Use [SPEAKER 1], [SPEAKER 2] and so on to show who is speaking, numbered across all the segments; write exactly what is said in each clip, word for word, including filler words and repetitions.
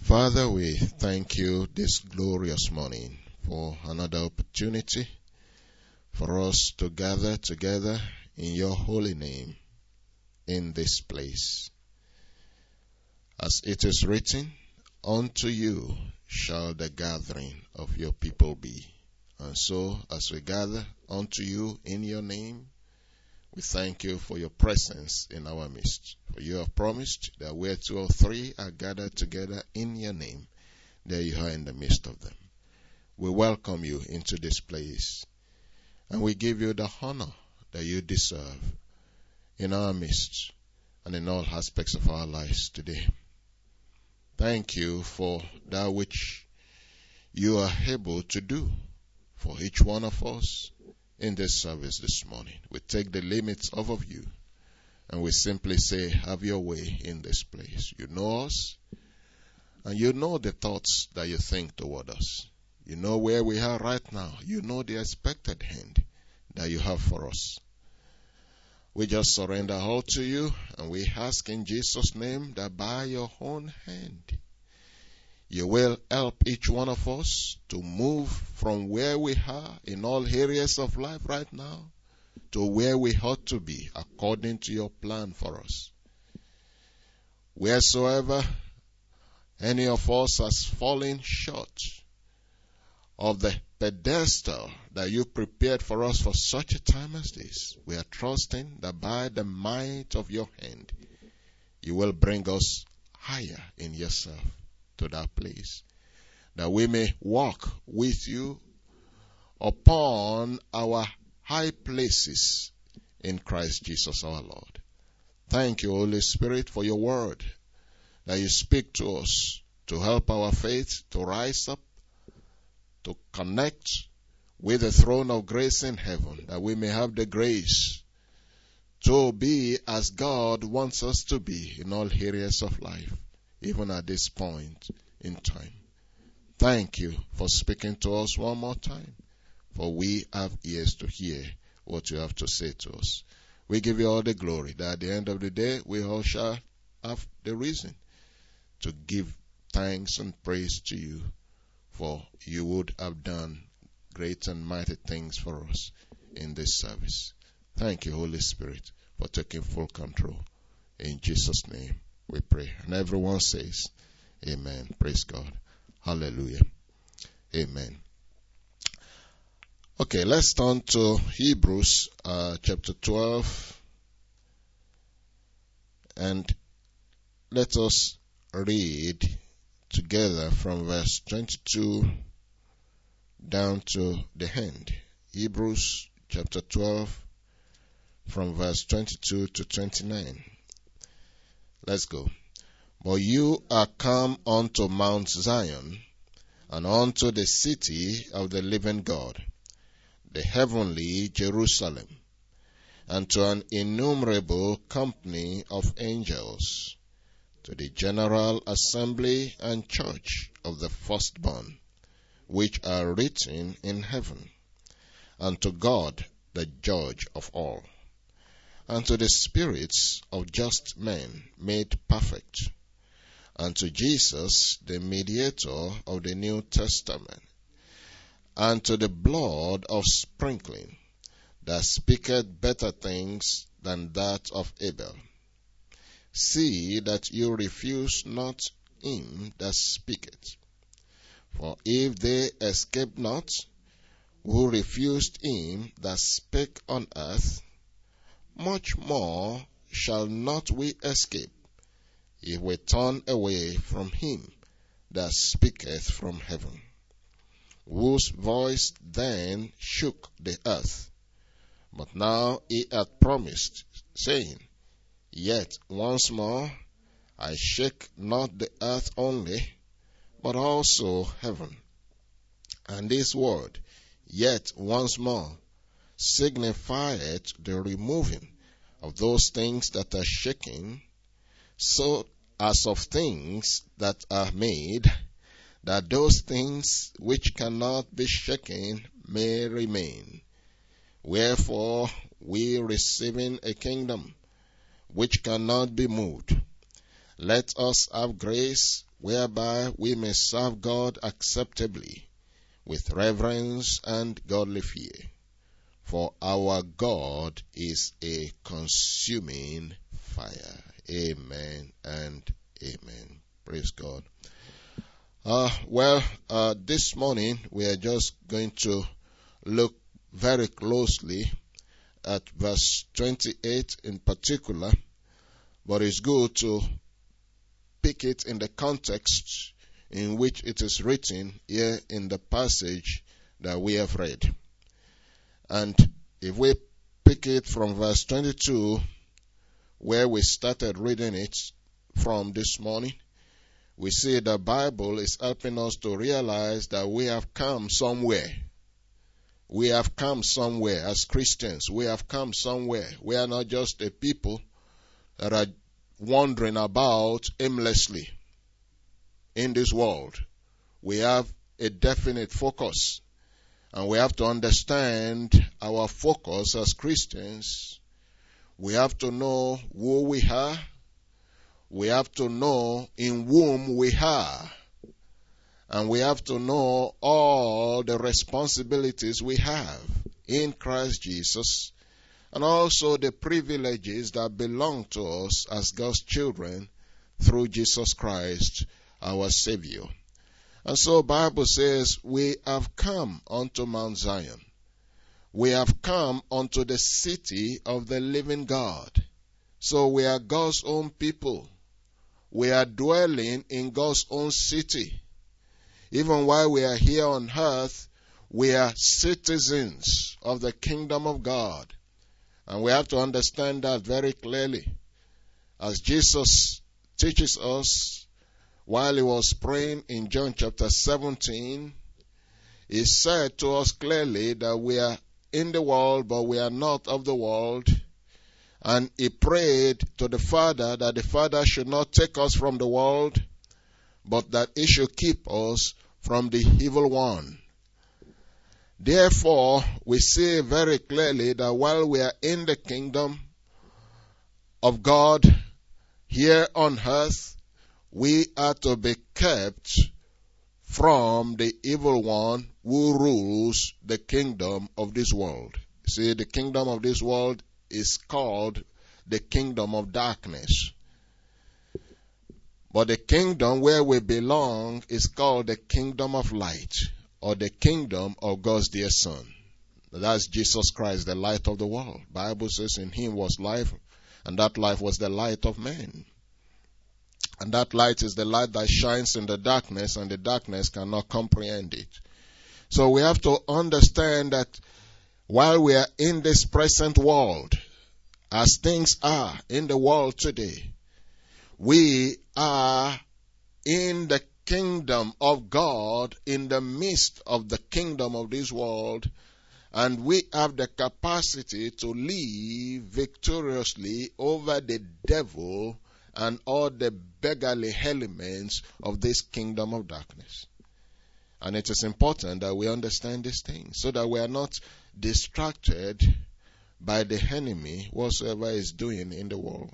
[SPEAKER 1] Father, we thank you this glorious morning for another opportunity for us to gather together in your holy name in this place. As it is written, unto you shall the gathering of your people be. And so, as we gather unto you in your name, we thank you for your presence in our midst. For you have promised that where two or three are gathered together in your name, there you are in the midst of them. We welcome you into this place, and we give you the honor that you deserve in our midst and in all aspects of our lives today. Thank you for that which you are able to do for each one of us in this service this morning. We take the limits off of you, and we simply say, have your way in this place. You know us, and you know the thoughts that you think toward us. You know where we are right now. You know the expected hand that you have for us. We just surrender all to you, and we ask in Jesus' name that by your own hand, you will help each one of us to move from where we are in all areas of life right now to where we ought to be according to your plan for us. Wheresoever any of us has fallen short of the pedestal that you prepared for us for such a time as this, we are trusting that by the might of your hand, you will bring us higher in yourself to that place, that we may walk with you upon our high places in Christ Jesus our Lord. Thank you, Holy Spirit, for your word that you speak to us to help our faith to rise up, to connect with the throne of grace in heaven, that we may have the grace to be as God wants us to be in all areas of life, even at this point in time. Thank you for speaking to us one more time, for we have ears to hear what you have to say to us. We give you all the glory, that at the end of the day, we all shall have the reason to give thanks and praise to you, for you would have done great and mighty things for us in this service. Thank you, Holy Spirit, for taking full control. In Jesus' name we pray. And everyone says, amen. Praise God. Hallelujah. Amen. Okay, let's turn to Hebrews uh, chapter twelve. And let us read together from verse twenty-two down to the end. Hebrews chapter twelve from verse twenty-two to twenty-nine. Let's go. But you are come unto Mount Zion, and unto the city of the living God, the heavenly Jerusalem, and to an innumerable company of angels, to the general assembly and church of the firstborn, which are written in heaven, and to God the judge of all, and to the spirits of just men made perfect, and to Jesus the mediator of the New Testament, and to the blood of sprinkling, that speaketh better things than that of Abel. See that you refuse not him that speaketh. For if they escape not, who refused him that spake on earth, much more shall not we escape, if we turn away from him that speaketh from heaven, whose voice then shook the earth. But now he hath promised, saying, Yet once more I shake not the earth only, but also heaven. And this word, yet once more, signifieth the removing of those things that are shaken, so as of things that are made, that those things which cannot be shaken may remain. Wherefore we receiving a kingdom which cannot be moved, let us have grace whereby we may serve God acceptably with reverence and godly fear. For our God is a consuming fire. Amen and amen. Praise God. Uh, well, uh, this morning we are just going to look very closely at verse twenty-eight in particular, but it's good to pick it in the context in which it is written here in the passage that we have read. And if we pick it from verse twenty-two, where we started reading it from this morning, we see the Bible is helping us to realize that we have come somewhere. We have come somewhere as Christians. We have come somewhere. We are not just a people that are wandering about aimlessly in this world. We have a definite focus. And we have to understand our focus as Christians. We have to know who we are. We have to know in whom we are. And we have to know all the responsibilities we have in Christ Jesus, and also the privileges that belong to us as God's children through Jesus Christ, our Savior. And so the Bible says, we have come unto Mount Zion. We have come unto the city of the living God. So we are God's own people. We are dwelling in God's own city. Even while we are here on earth, we are citizens of the kingdom of God. And we have to understand that very clearly. As Jesus teaches us while he was praying in John chapter seventeen, he said to us clearly that we are in the world, but we are not of the world. And he prayed to the Father that the Father should not take us from the world, but that he should keep us from the evil one. Therefore, we see very clearly that while we are in the kingdom of God here on earth, we are to be kept from the evil one who rules the kingdom of this world. See, the kingdom of this world is called the kingdom of darkness. But the kingdom where we belong is called the kingdom of light, or the kingdom of God's dear Son. That's Jesus Christ, the light of the world. The Bible says in him was life, and that life was the light of men. And that light is the light that shines in the darkness, and the darkness cannot comprehend it. So we have to understand that while we are in this present world, as things are in the world today, we are in the kingdom of God, in the midst of the kingdom of this world, and we have the capacity to live victoriously over the devil and all the beggarly elements of this kingdom of darkness. And it is important that we understand these things so that we are not distracted by the enemy, whatsoever is doing in the world.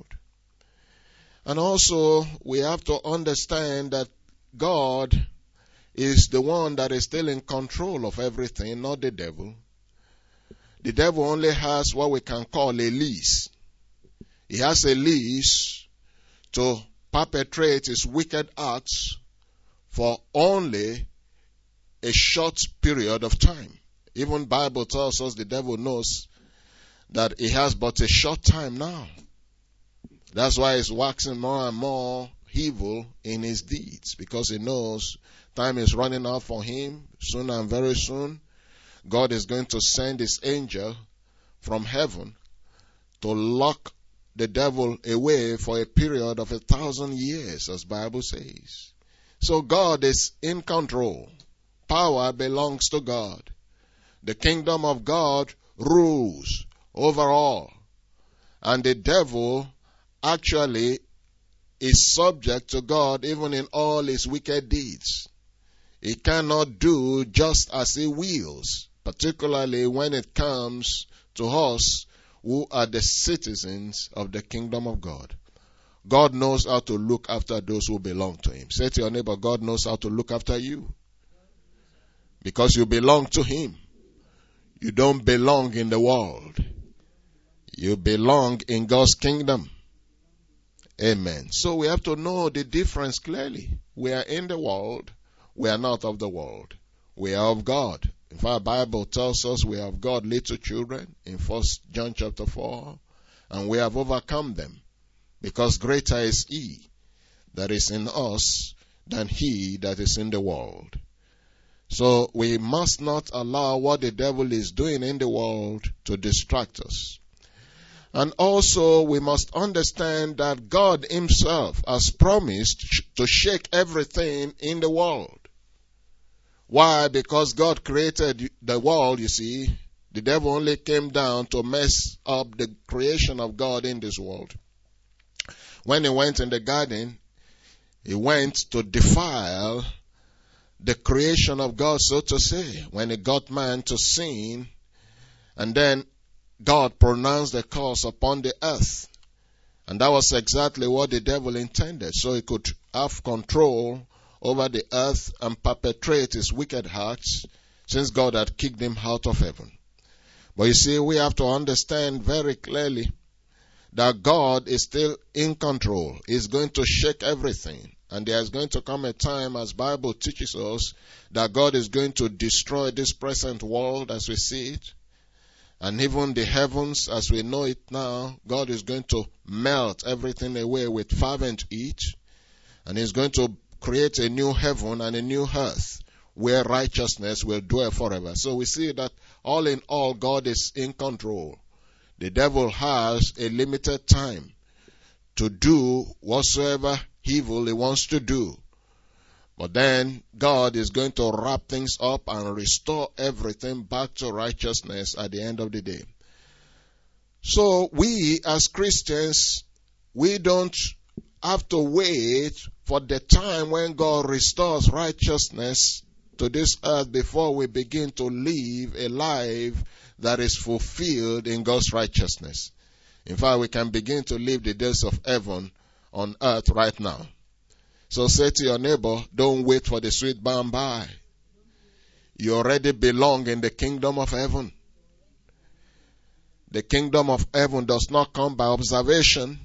[SPEAKER 1] And also, we have to understand that God is the one that is still in control of everything, not the devil. The devil only has what we can call a lease. He has a lease to perpetrate his wicked acts for only a short period of time. Even the Bible tells us the devil knows that he has but a short time now. That's why he's waxing more and more evil in his deeds, because he knows time is running out for him. Soon and very soon, God is going to send his angel from heaven to lock the devil away for a period of a thousand years, as the Bible says. So God is in control. Power belongs to God. The kingdom of God rules over all. And the devil actually is subject to God even in all his wicked deeds. He cannot do just as he wills, particularly when it comes to us who are the citizens of the kingdom of God. God knows how to look after those who belong to Him. Say to your neighbor, God knows how to look after you. Because you belong to Him. You don't belong in the world. You belong in God's kingdom. Amen. So we have to know the difference clearly. We are in the world. We are not of the world. We are of God. In fact, the Bible tells us we are of God, little children, in First John chapter four. And we have overcome them. Because greater is He that is in us than he that is in the world. So we must not allow what the devil is doing in the world to distract us. And also we must understand that God Himself has promised to shake everything in the world. Why? Because God created the world, you see. The devil only came down to mess up the creation of God in this world. When he went in the garden, he went to defile the creation of God, so to say, when he got man to sin, and then God pronounced the curse upon the earth. And that was exactly what the devil intended, so he could have control over the earth and perpetrate his wicked hearts, since God had kicked him out of heaven. But you see, we have to understand very clearly that God is still in control. He's going to shake everything. And there's going to come a time, as Bible teaches us, that God is going to destroy this present world as we see it. And even the heavens as we know it now, God is going to melt everything away with fervent heat. And He's going to create a new heaven and a new earth where righteousness will dwell forever. So we see that all in all, God is in control. The devil has a limited time to do whatsoever evil he wants to do. But then God is going to wrap things up and restore everything back to righteousness at the end of the day. So we as Christians, we don't have to wait for the time when God restores righteousness to this earth before we begin to live a life that is fulfilled in God's righteousness. In fact, we can begin to live the days of heaven on earth right now. So say to your neighbor, don't wait for the sweet by and by. You already belong in the kingdom of heaven. The kingdom of heaven does not come by observation.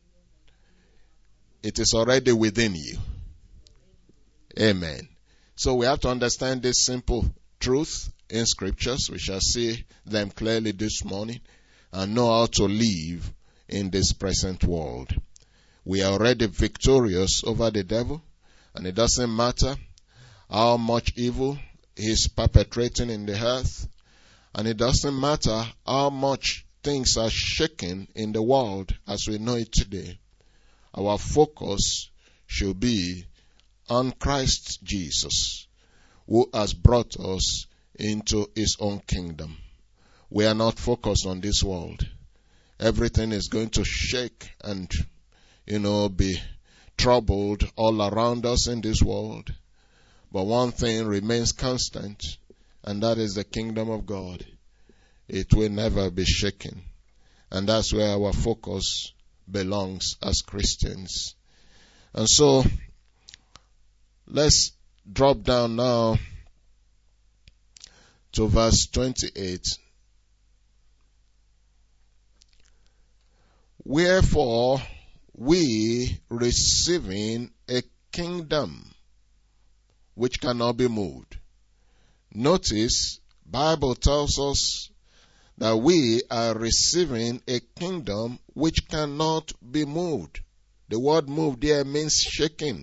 [SPEAKER 1] It is already within you. Amen. So we have to understand this simple truth in scriptures. We shall see them clearly this morning and know how to live in this present world. We are already victorious over the devil, and it doesn't matter how much evil he's perpetrating in the earth, and it doesn't matter how much things are shaking in the world as we know it today. Our focus should be on Christ Jesus, who has brought us into His own kingdom. We are not focused on this world. Everything is going to shake and, you know, be troubled all around us in this world. But one thing remains constant, and that is the kingdom of God. It will never be shaken. And that's where our focus belongs as Christians. And so, let's drop down now to verse twenty-eight. Wherefore, we receiving a kingdom which cannot be moved. Notice, Bible tells us that we are receiving a kingdom which cannot be moved. The word moved there means shaking.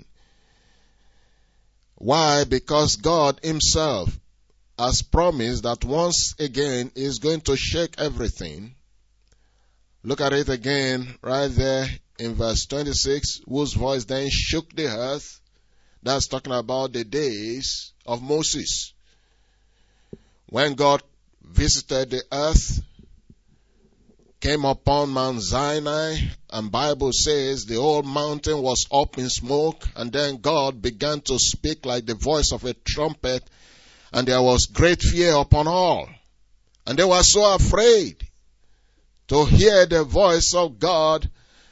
[SPEAKER 1] Why? Because God Himself has promised that once again He is going to shake everything. Look at it again right there in verse twenty-six, whose voice then shook the earth. That's talking about the days of Moses. When God visited the earth, came upon Mount Sinai, and Bible says the whole mountain was up in smoke, and then God began to speak like the voice of a trumpet, and there was great fear upon all. And they were so afraid to hear the voice of God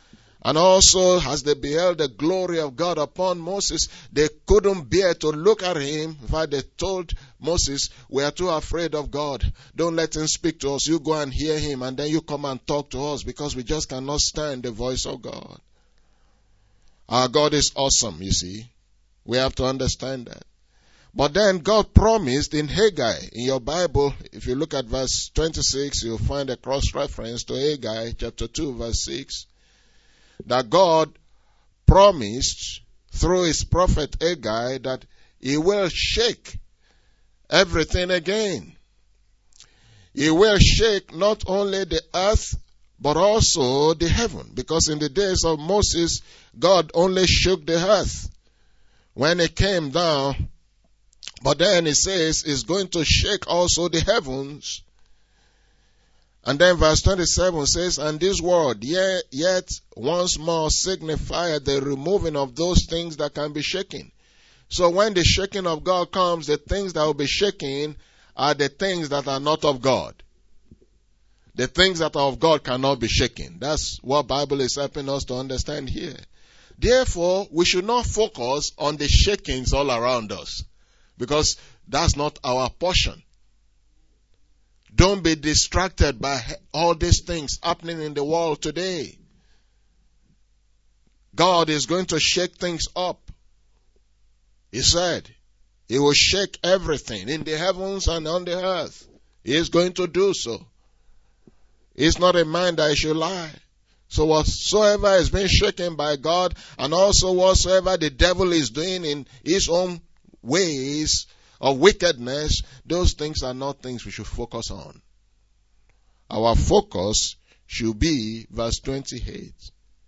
[SPEAKER 1] And also, as they beheld the glory of God upon Moses, they couldn't bear to look at him. In fact, they told Moses, we are too afraid of God. Don't let him speak to us. You go and hear him, and then you come and talk to us, because we just cannot stand the voice of God. Our God is awesome, you see. We have to understand that. But then God promised in Haggai, in your Bible, if you look at verse twenty-six, you'll find a cross-reference to Haggai, chapter two, verse six. That God promised through his prophet Haggai that he will shake everything again. He will shake not only the earth, but also the heaven. Because in the days of Moses, God only shook the earth when it came down. But then he says he's going to shake also the heavens. And then verse twenty-seven says, and this word yet, yet once more signified the removing of those things that can be shaken. So when the shaking of God comes, the things that will be shaken are the things that are not of God. The things that are of God cannot be shaken. That's what Bible is helping us to understand here. Therefore, we should not focus on the shakings all around us, because that's not our portion. Don't be distracted by all these things happening in the world today. God is going to shake things up. He said he will shake everything in the heavens and on the earth. He is going to do so. He's not a man that he should lie. So whatsoever is being shaken by God, and also whatsoever the devil is doing in his own ways of wickedness, those things are not things we should focus on. Our focus should be verse twenty-eight.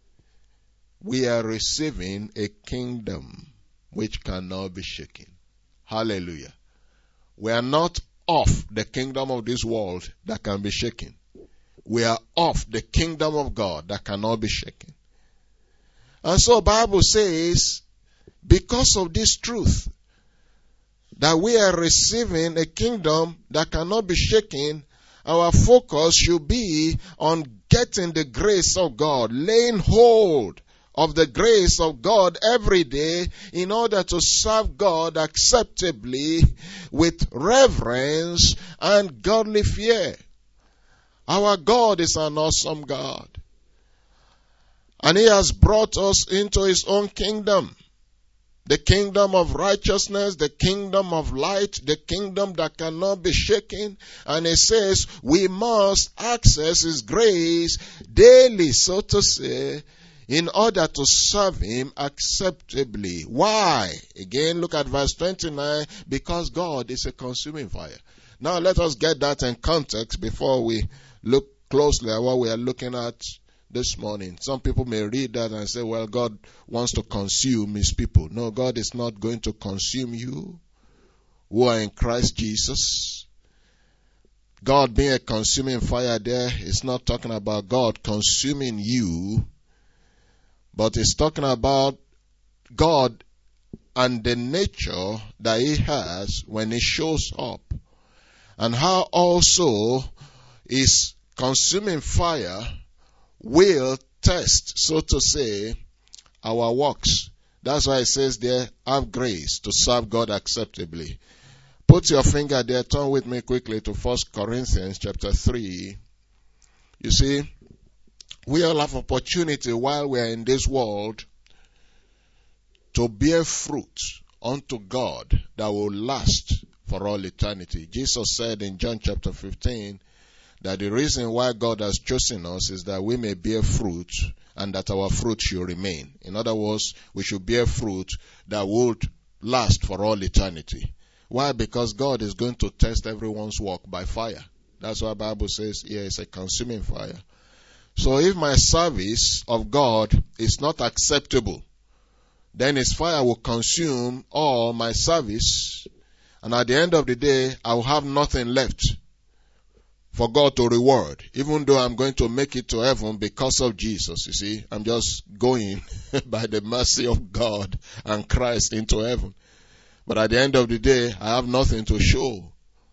[SPEAKER 1] We are receiving a kingdom which cannot be shaken. Hallelujah. We are not of the kingdom of this world that can be shaken. We are of the kingdom of God that cannot be shaken. And so the Bible says, because of this truth, that we are receiving a kingdom that cannot be shaken, our focus should be on getting the grace of God, laying hold of the grace of God every day in order to serve God acceptably with reverence and godly fear. Our God is an awesome God. And he has brought us into his own kingdom. The kingdom of righteousness, the kingdom of light, the kingdom that cannot be shaken. And he says we must access his grace daily, so to say, in order to serve him acceptably. Why? Again, look at verse twenty-nine. Because God is a consuming fire. Now let us get that in context before we look closely at what we are looking at this morning. Some people may read that and say, well, God wants to consume his people. No, God is not going to consume you who are in Christ Jesus. God being a consuming fire there is not talking about God consuming you, but it's talking about God and the nature that he has when he shows up, and how also his consuming fire will test, so to say, our works. That's why it says there, have grace to serve God acceptably. Put your finger there, turn with me quickly to First Corinthians chapter three. You see, we all have opportunity while we are in this world to bear fruit unto God that will last for all eternity. Jesus said in John chapter fifteen, that the reason why God has chosen us is that we may bear fruit and that our fruit should remain. In other words, we should bear fruit that would last for all eternity. Why? Because God is going to test everyone's work by fire. That's why the Bible says here is a consuming fire. So if my service of God is not acceptable, then his fire will consume all my service, and at the end of the day, I will have nothing left for God to reward, even though I'm going to make it to heaven because of Jesus. You see, I'm just going by the mercy of God and Christ into heaven. But at the end of the day, I have nothing to show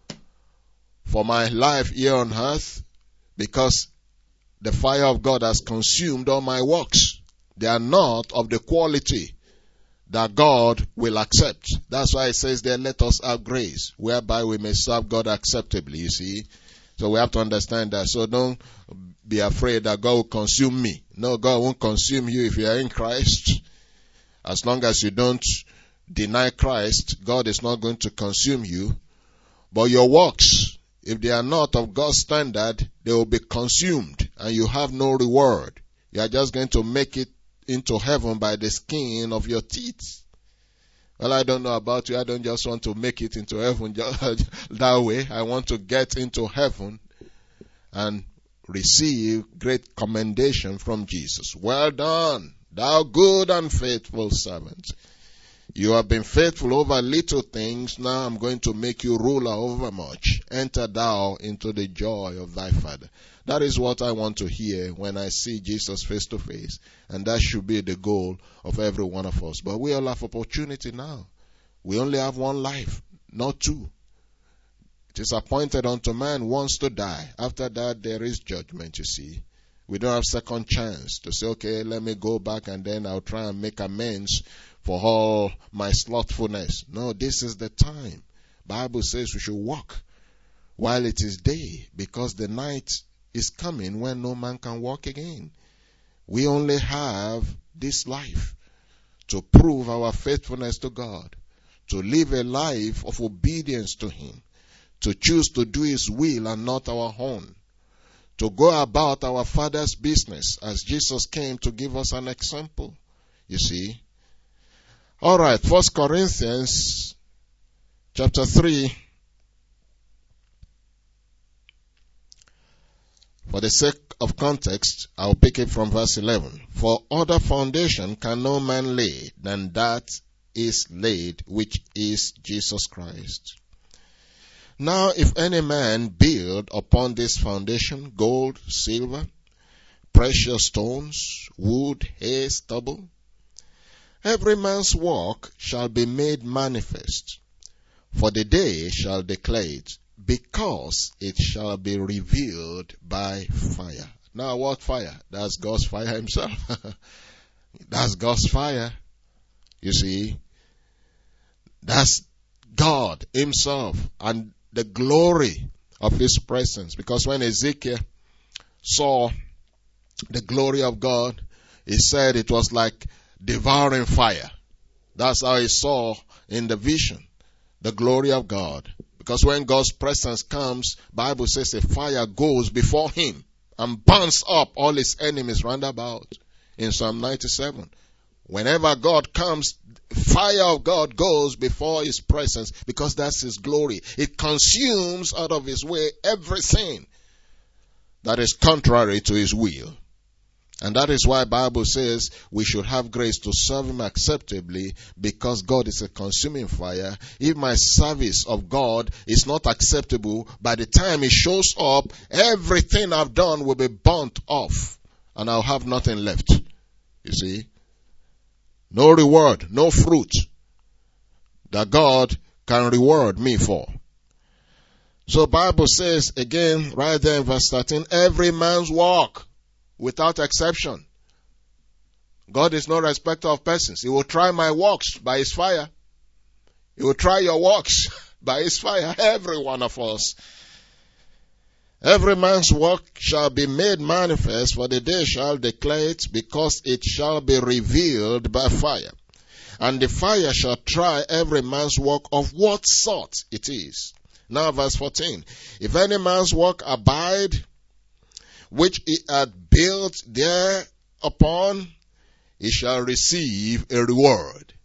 [SPEAKER 1] for my life here on earth, because the fire of God has consumed all my works. They are not of the quality that God will accept. That's why it says there, let us have grace, whereby we may serve God acceptably, you see. So we have to understand that. So don't be afraid that God will consume me. No, God won't consume you if you are in Christ. As long as you don't deny Christ, God is not going to consume you. But your works, if they are not of God's standard, they will be consumed and you have no reward. You are just going to make it into heaven by the skin of your teeth. Well, I don't know about you. I don't just want to make it into heaven that way. I want to get into heaven and receive great commendation from Jesus. Well done, thou good and faithful servant. You have been faithful over little things. Now I'm going to make you ruler over much. Enter thou into the joy of thy Father. That is what I want to hear when I see Jesus face to face. And that should be the goal of every one of us. But we all have opportunity now. We only have one life, not two. It is appointed unto man once to die. After that, there is judgment, you see. We don't have second chance to say, okay, let me go back and then I'll try and make amends for all my slothfulness. No, this is the time. Bible says we should walk while it is day, because the night is coming when no man can walk again. We only have this life to prove our faithfulness to God, to live a life of obedience to Him, to choose to do His will and not our own, to go about our Father's business as Jesus came to give us an example. You see? All right, First Corinthians chapter three. For the sake of context, I'll pick it from verse eleven. For other foundation can no man lay than that is laid, which is Jesus Christ. Now if any man build upon this foundation gold, silver, precious stones, wood, hay, stubble, every man's work shall be made manifest, for the day shall declare it, because it shall be revealed by fire. Now what fire? That's God's fire Himself. That's God's fire. You see, that's God Himself and the glory of His presence. Because when Ezekiel saw the glory of God, he said it was like devouring fire. That's how he saw in the vision the glory of God. Because when God's presence comes, Bible says a fire goes before Him and burns up all His enemies round about. In Psalm ninety-seven. Whenever God comes, fire of God goes before His presence, because that's His glory. It consumes out of His way everything that is contrary to His will. And that is why Bible says we should have grace to serve Him acceptably, because God is a consuming fire. If my service of God is not acceptable, by the time He shows up, everything I've done will be burnt off and I'll have nothing left. You see? No reward, no fruit that God can reward me for. So Bible says again, right there in verse thirteen, every man's work, without exception. God is no respecter of persons. He will try my works by His fire. He will try your works by His fire. Every one of us. Every man's work shall be made manifest, for the day shall declare it, because it shall be revealed by fire. And the fire shall try every man's work of what sort it is. Now verse fourteen. If any man's work abide, which he had built thereupon, he shall receive a reward.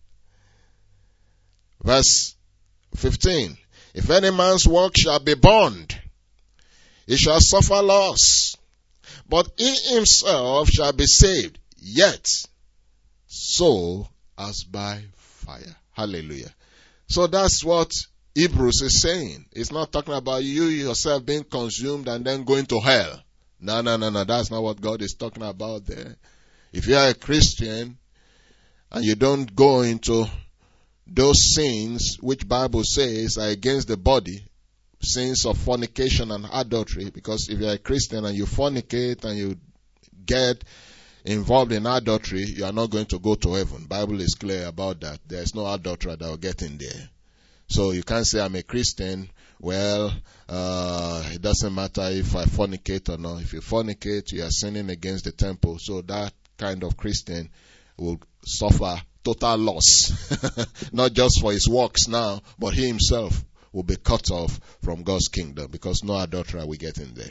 [SPEAKER 1] Verse fifteen. If any man's work shall be burned, he shall suffer loss, but he himself shall be saved, yet so as by fire. Hallelujah. So that's what Hebrews is saying. It's not talking about you yourself being consumed and then going to hell. No, no, no, no. That's not what God is talking about there. If you are a Christian and you don't go into those sins which Bible says are against the body, sins of fornication and adultery, because if you are a Christian and you fornicate and you get involved in adultery, you are not going to go to heaven. Bible is clear about that. There's no adulterer that will get in there. So you can't say I'm a Christian. Well, uh, it doesn't matter if I fornicate or not. If you fornicate, you are sinning against the temple. So that kind of Christian will suffer total loss. Not just for his works now, but he himself will be cut off from God's kingdom, because no adulterer will get in there.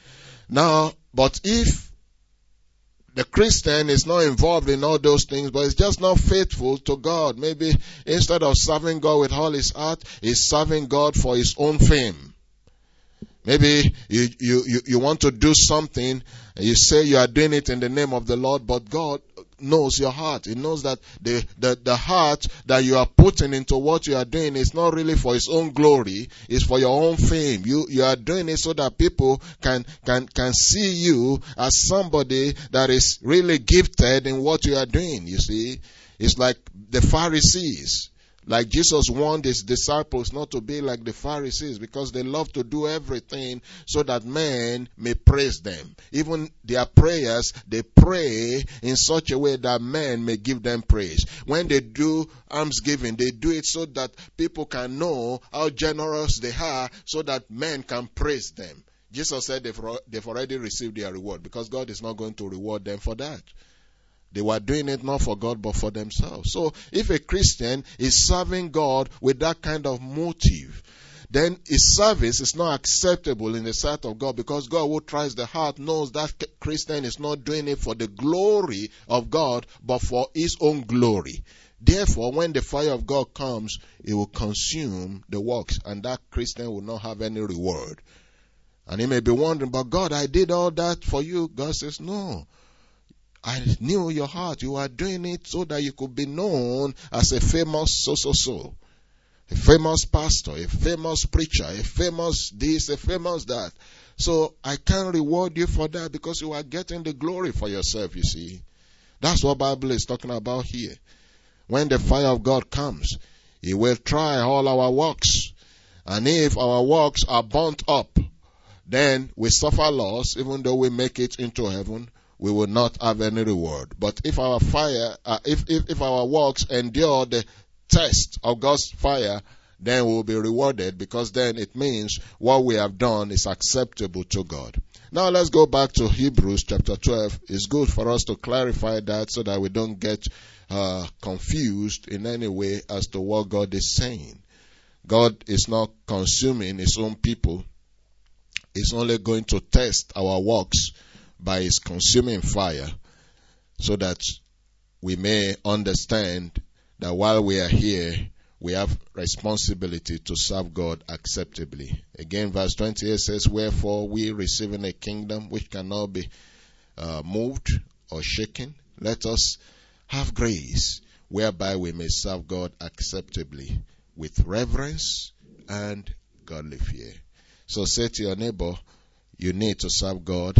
[SPEAKER 1] Now, but if the Christian is not involved in all those things, but is just not faithful to God, maybe instead of serving God with all his heart, he's serving God for his own fame. Maybe you, you, you, you want to do something, and you say you are doing it in the name of the Lord, but God knows your heart. He knows that the, the, the heart that you are putting into what you are doing is not really for his own glory, it's for your own fame. You, you are doing it so that people can, can, can see you as somebody that is really gifted in what you are doing, you see. It's like the Pharisees. Like Jesus warned his disciples not to be like the Pharisees, because they love to do everything so that men may praise them. Even their prayers, they pray in such a way that men may give them praise. When they do almsgiving, they do it so that people can know how generous they are, so that men can praise them. Jesus said they've, they've already received their reward, because God is not going to reward them for that. They were doing it not for God, but for themselves. So if a Christian is serving God with that kind of motive, then his service is not acceptable in the sight of God, because God, who tries the heart, knows that Christian is not doing it for the glory of God, but for his own glory. Therefore, when the fire of God comes, it will consume the works, and that Christian will not have any reward. And he may be wondering, but God, I did all that for you. God says, no. I knew your heart. You are doing it so that you could be known as a famous so-so-so. A famous pastor, a famous preacher, a famous this, a famous that. So I can't reward you for that, because you are getting the glory for yourself, you see. That's what Bible is talking about here. When the fire of God comes, he will try all our works. And if our works are burnt up, then we suffer loss, even though we make it into heaven. We will not have any reward. But if our fire, uh, if, if, if our works endure the test of God's fire, then we will be rewarded, because then it means what we have done is acceptable to God. Now let's go back to Hebrews chapter twelve. It's good for us to clarify that so that we don't get uh, confused in any way as to what God is saying. God is not consuming his own people. He's only going to test our works by his consuming fire, so that we may understand that while we are here, we have responsibility to serve God acceptably. Again, verse twenty-eight says, wherefore we, receiving a kingdom which cannot be uh, moved or shaken, let us have grace whereby we may serve God acceptably with reverence and godly fear. So say to your neighbor, you need to serve God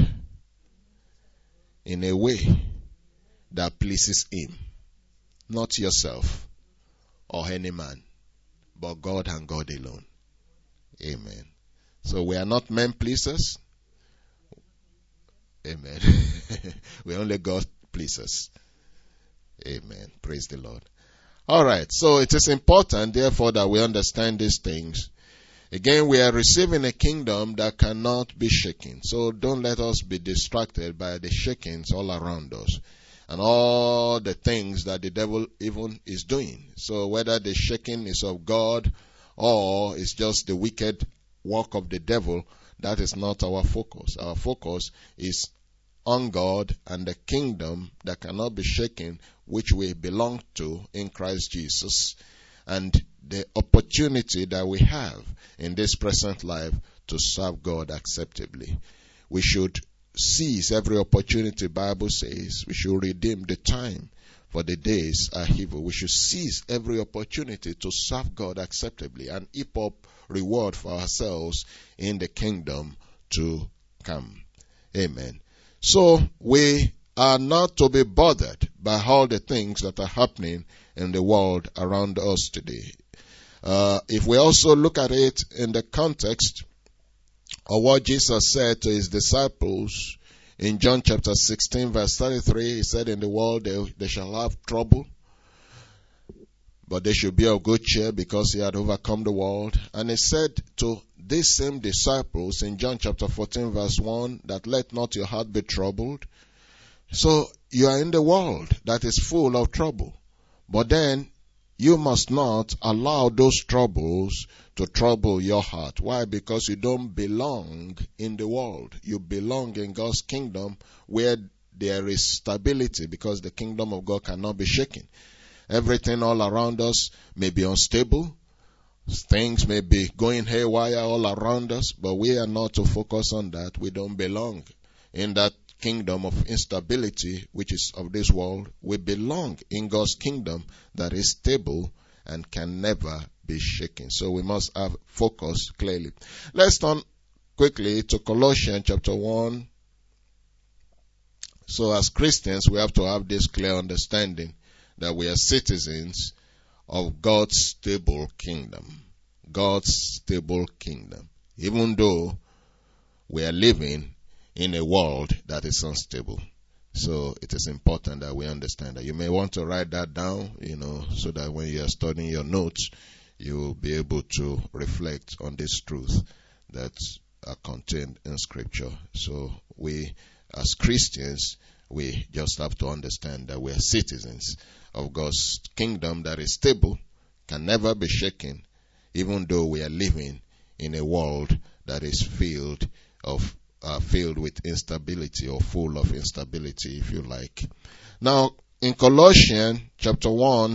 [SPEAKER 1] in a way that pleases him, not yourself or any man, but God and God alone. Amen. So we are not men pleasers. Amen. We only God pleasers. Amen. Praise the Lord. All right. So it is important, therefore, that we understand these things. Again, we are receiving a kingdom that cannot be shaken. So don't let us be distracted by the shakings all around us and all the things that the devil even is doing. So whether the shaking is of God or it's just the wicked work of the devil, that is not our focus. Our focus is on God and the kingdom that cannot be shaken, which we belong to in Christ Jesus, and the opportunity that we have in this present life to serve God acceptably. We should seize every opportunity. Bible says we should redeem the time, for the days are evil. We should seize every opportunity to serve God acceptably and heap up reward for ourselves in the kingdom to come. Amen. So we are not to be bothered by all the things that are happening in the world around us today. Uh, if we also look at it in the context of what Jesus said to his disciples In John chapter sixteen verse thirty-three, he said, in the world they, they shall have trouble, but they should be of good cheer because he had overcome the world. And he said to these same disciples in John chapter fourteen verse one, that let not your heart be troubled. So you are in the world that is full of trouble. But then you must not allow those troubles to trouble your heart. Why? Because you don't belong in the world. You belong in God's kingdom where there is stability, because the kingdom of God cannot be shaken. Everything all around us may be unstable. Things may be going haywire all around us, but we are not to focus on that. We don't belong in that kingdom of instability, which is of this world. We belong in God's kingdom that is stable and can never be shaken. So we must have focus clearly. Let's turn quickly to Colossians chapter one. So as Christians, we have to have this clear understanding that we are citizens of God's stable kingdom. God's stable kingdom. Even though we are living in a world that is unstable. So it is important that we understand that. You may want to write that down, you know, so that when you are studying your notes, you will be able to reflect on this truth that are contained in Scripture. So we, as Christians, we just have to understand that we are citizens of God's kingdom that is stable, can never be shaken, even though we are living in a world that is filled of uh, filled with instability, or full of instability, if you like. Now, in Colossians chapter one,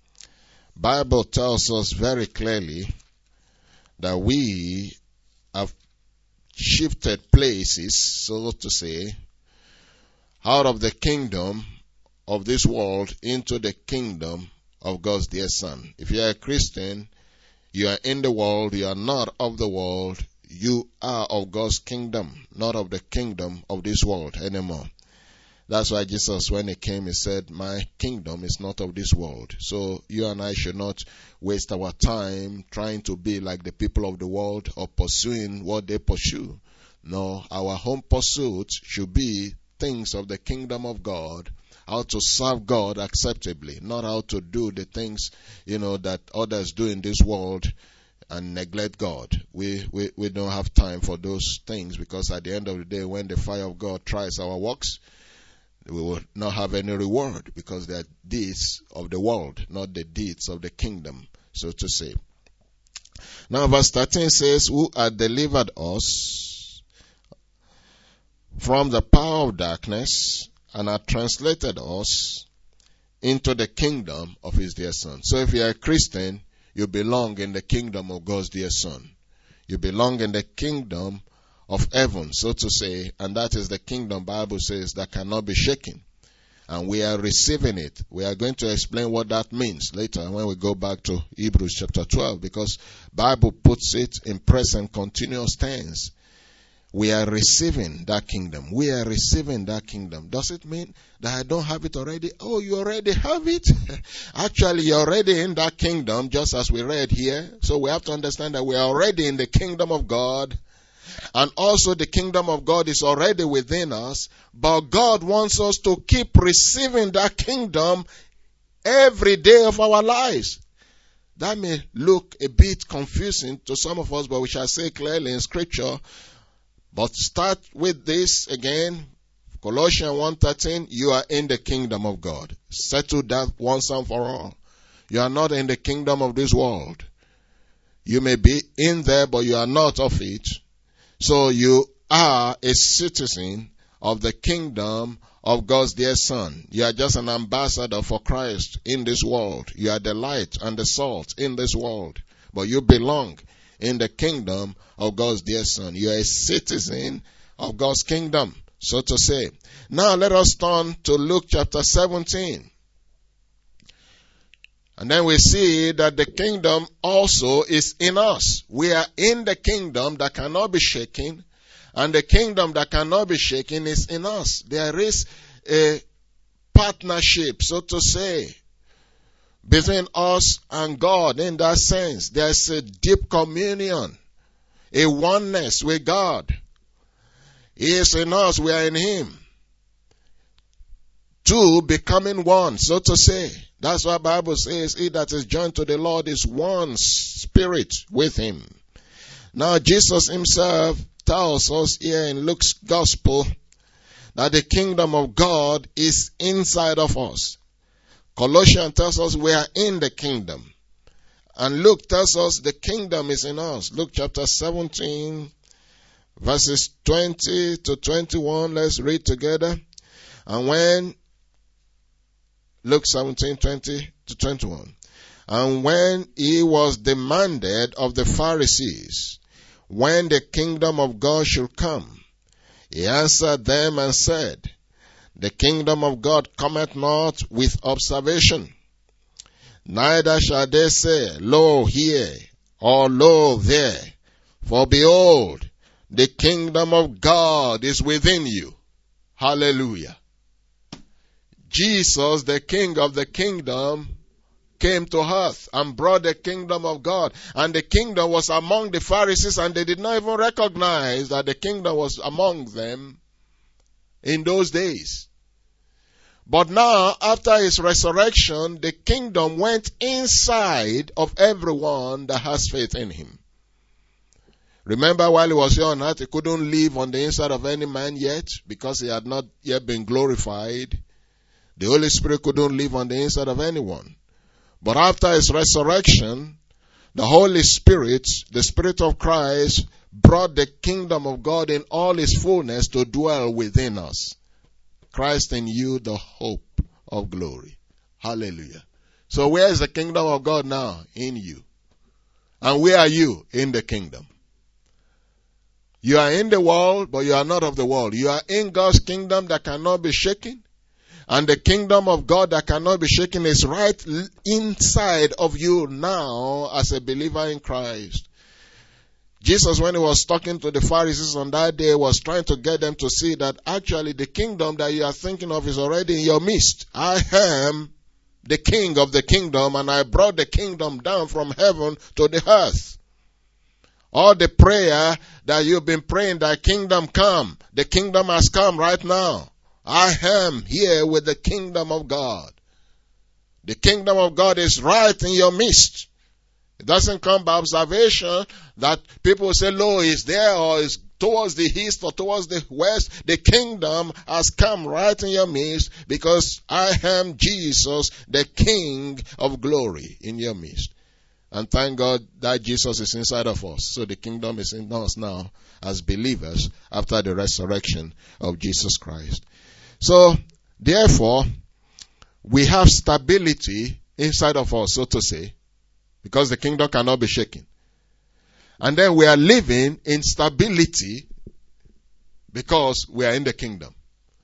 [SPEAKER 1] Bible tells us very clearly that we have shifted places, so to say, out of the kingdom of this world into the kingdom of God's dear Son. If you are a Christian, you are in the world, you are not of the world, you are of God's kingdom, not of the kingdom of this world anymore. That's why Jesus, when he came, he said, my kingdom is not of this world. So you and I should not waste our time trying to be like the people of the world or pursuing what they pursue. No, our home pursuit should be things of the kingdom of God, how to serve God acceptably, not how to do the things, you know, that others do in this world and neglect God. We, we, we don't have time for those things, because at the end of the day, when the fire of God tries our works, we will not have any reward, because they are deeds of the world, not the deeds of the kingdom, so to say. Now verse thirteen says, who had delivered us from the power of darkness and had translated us into the kingdom of his dear Son. So if you are a Christian, you belong in the kingdom of God's dear Son. You belong in the kingdom of heaven, so to say, and that is the kingdom, Bible says, that cannot be shaken. And we are receiving it. We are going to explain what that means later when we go back to Hebrews chapter twelve, because Bible puts it in present continuous tense. We are receiving that kingdom. We are receiving that kingdom. Does it mean that I don't have it already? Oh, you already have it? Actually, you're already in that kingdom, just as we read here. So we have to understand that we are already in the kingdom of God. And also the kingdom of God is already within us. But God wants us to keep receiving that kingdom every day of our lives. That may look a bit confusing to some of us, but we shall say clearly in Scripture. But start with this again. Colossians one thirteen, you are in the kingdom of God. Settle that once and for all. You are not in the kingdom of this world. You may be in there, but you are not of it. So you are a citizen of the kingdom of God's dear Son. You are just an ambassador for Christ in this world. You are the light and the salt in this world. But you belong in the kingdom of God's dear Son. You are a citizen of God's kingdom, so to say. Now let us turn to Luke chapter seventeen. And then we see that the kingdom also is in us. We are in the kingdom that cannot be shaken, and the kingdom that cannot be shaken is in us. There is a partnership, so to say, between us and God in that sense. There's a deep communion, a oneness with God. He is in us, we are in him. Two, becoming one, so to say. That's what the Bible says. He that is joined to the Lord is one spirit with him. Now, Jesus himself tells us here in Luke's gospel that the kingdom of God is inside of us. Colossians tells us we are in the kingdom. And Luke tells us the kingdom is in us. Luke chapter seventeen, verses twenty to twenty-one. Let's read together. And when Luke seventeen, twenty to twenty-one. And when he was demanded of the Pharisees, when the kingdom of God should come, he answered them and said, the kingdom of God cometh not with observation, neither shall they say, lo here, or lo there. For behold, the kingdom of God is within you. Hallelujah. Jesus, the King of the kingdom, came to earth and brought the kingdom of God. And the kingdom was among the Pharisees, and they did not even recognize that the kingdom was among them in those days. But now, after his resurrection, the kingdom went inside of everyone that has faith in him. Remember, while he was here on earth, he couldn't live on the inside of any man yet, because he had not yet been glorified. The Holy Spirit couldn't live on the inside of anyone. But after his resurrection, the Holy Spirit, the Spirit of Christ, brought the kingdom of God in all its fullness to dwell within us. Christ in you, the hope of glory. Hallelujah. So where is the kingdom of God now? In you. And where are you? In the kingdom. You are in the world, but you are not of the world. You are in God's kingdom that cannot be shaken. And the kingdom of God that cannot be shaken is right inside of you now as a believer in Christ. Jesus, when he was talking to the Pharisees on that day, was trying to get them to see that actually the kingdom that you are thinking of is already in your midst. I am the king of the kingdom, and I brought the kingdom down from heaven to the earth. All the prayer that you've been praying, that kingdom come, the kingdom has come right now. I am here with the kingdom of God. The kingdom of God is right in your midst. It doesn't come by observation that people say, lo, is there or is towards the east or towards the west. The kingdom has come right in your midst because I am Jesus, the King of glory in your midst. And thank God that Jesus is inside of us. So the kingdom is in us now as believers after the resurrection of Jesus Christ. So, therefore, we have stability inside of us, so to say, because the kingdom cannot be shaken. And then we are living in stability because we are in the kingdom.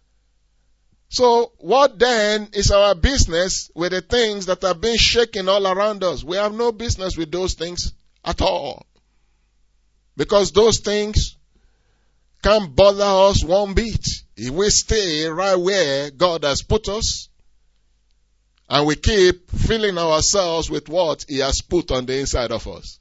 [SPEAKER 1] So, what then is our business with the things that are being shaken all around us? We have no business with those things at all. Because those things can't bother us one bit. If we stay right where God has put us, and we keep filling ourselves with what He has put on the inside of us.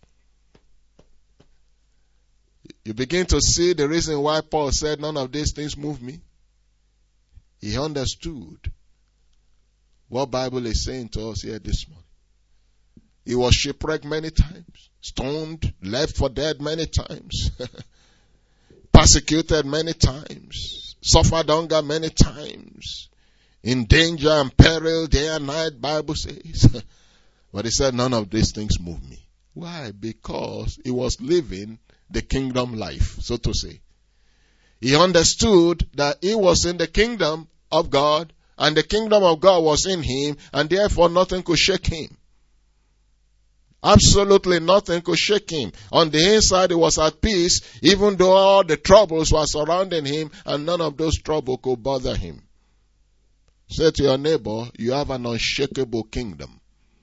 [SPEAKER 1] You begin to see the reason why Paul said none of these things move me. He understood what Bible is saying to us here this morning. He was shipwrecked many times, stoned, left for dead many times, persecuted many times, suffered hunger many times, in danger and peril day and night, Bible says. But he said none of these things move me. Why? Because he was living the kingdom life, so to say. He understood that he was in the kingdom of God, and the kingdom of God was in him, and therefore nothing could shake him. Absolutely nothing could shake him. On the inside, he was at peace, even though all the troubles were surrounding him, and none of those troubles could bother him. Say to your neighbor, you have an unshakable kingdom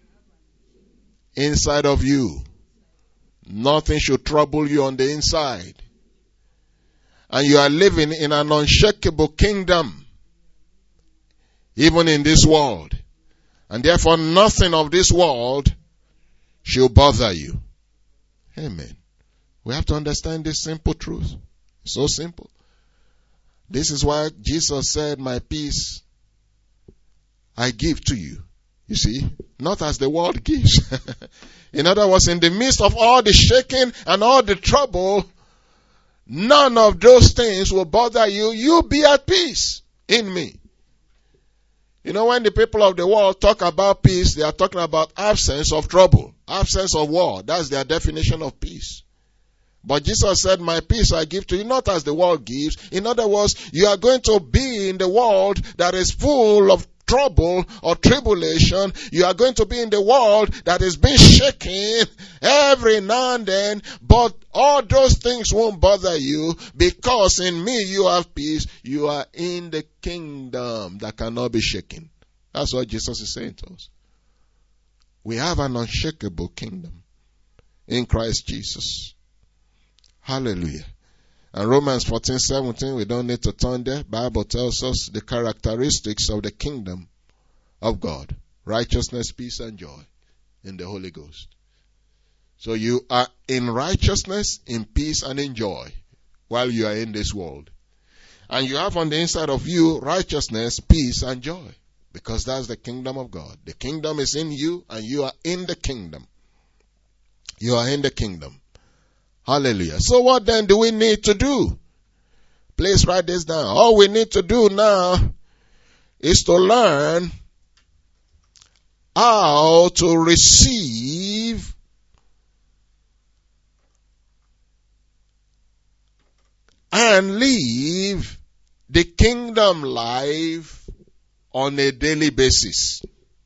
[SPEAKER 1] inside of you. Nothing should trouble you on the inside. And you are living in an unshakable kingdom, even in this world. And therefore nothing of this world should bother you. Amen. We have to understand this simple truth. So simple. This is why Jesus said, my peace I give to you. You see, not as the world gives. In other words, in the midst of all the shaking and all the trouble, none of those things will bother you. You be at peace in me. You know, when the people of the world talk about peace, they are talking about absence of trouble, absence of war. That's their definition of peace. But Jesus said, my peace I give to you, not as the world gives. In other words, you are going to be in the world that is full of trouble or tribulation. You are going to be in the world that is being shaken every now and then, but all those things won't bother you, because in me you have peace. You are in the kingdom that cannot be shaken. That's what Jesus is saying to us. We have an unshakable kingdom in Christ Jesus. Hallelujah. And Romans fourteen seventeen, we don't need to turn there. Bible tells us the characteristics of the kingdom of God. Righteousness, peace, and joy in the Holy Ghost. So you are in righteousness, in peace, and in joy while you are in this world. And you have on the inside of you righteousness, peace, and joy. Because that's the kingdom of God. The kingdom is in you, and you are in the kingdom. You are in the kingdom. Hallelujah. So what then do we need to do? Please write this down. All we need to do now is to learn how to receive and live the kingdom life on a daily basis.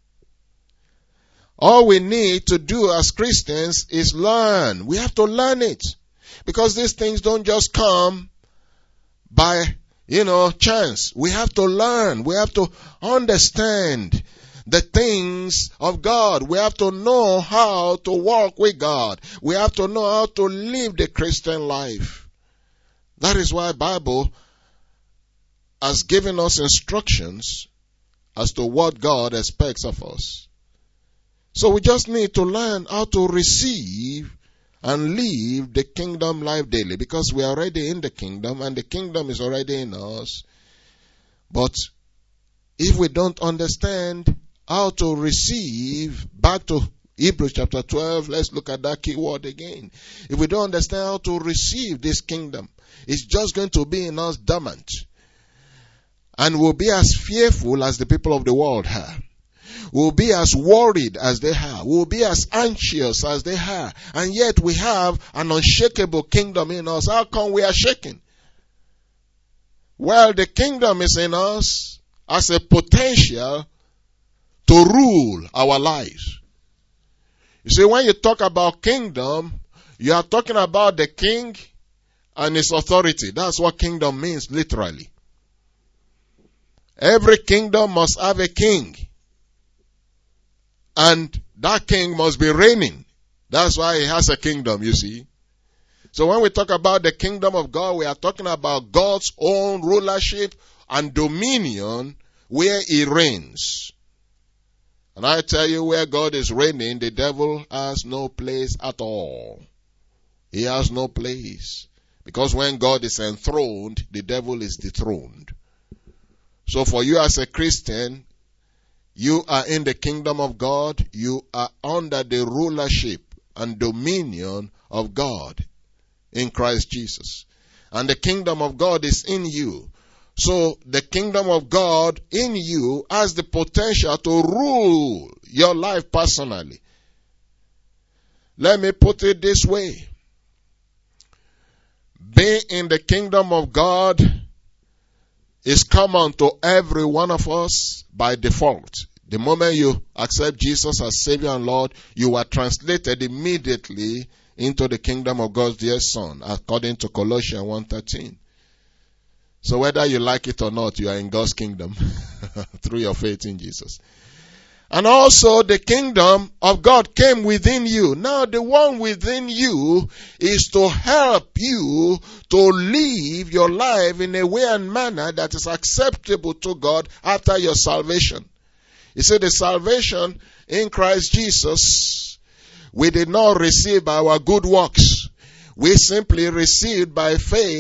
[SPEAKER 1] All we need to do as Christians is learn. We have to learn it. Because these things don't just come by, you know, chance. We have to learn. We have to understand the things of God. We have to know how to walk with God. We have to know how to live the Christian life. That is why the Bible has given us instructions as to what God expects of us. So we just need to learn how to receive and live the kingdom life daily, because we are already in the kingdom and the kingdom is already in us. But if we don't understand how to receive, back to Hebrews chapter twelve, let's look at that key word again. If we don't understand how to receive this kingdom, it's just going to be in us dormant. And we'll be as fearful as the people of the world are. We'll be as worried as they are. We'll be as anxious as they are. And yet we have an unshakable kingdom in us. How come we are shaken? Well, the kingdom is in us as a potential to rule our lives. You see, when you talk about kingdom, you are talking about the king and his authority. That's what kingdom means, literally. Every kingdom must have a king. And that king must be reigning. That's why he has a kingdom, you see. So when we talk about the kingdom of God, we are talking about God's own rulership and dominion where he reigns. And I tell you, where God is reigning, the devil has no place at all. He has no place. Because when God is enthroned, the devil is dethroned. So for you as a Christian, you are in the kingdom of God. You are under the rulership and dominion of God in Christ Jesus. And the kingdom of God is in you. So the kingdom of God in you has the potential to rule your life personally. Let me put it this way. Being in the kingdom of God is common to every one of us by default. The moment you accept Jesus as Savior and Lord, you are translated immediately into the kingdom of God's dear Son, according to Colossians one thirteen. So whether you like it or not, you are in God's kingdom through your faith in Jesus. And also the kingdom of God came within you. Now the one within you is to help you to live your life in a way and manner that is acceptable to God after your salvation. You see, the salvation in Christ Jesus, we did not receive by our good works. We simply received by faith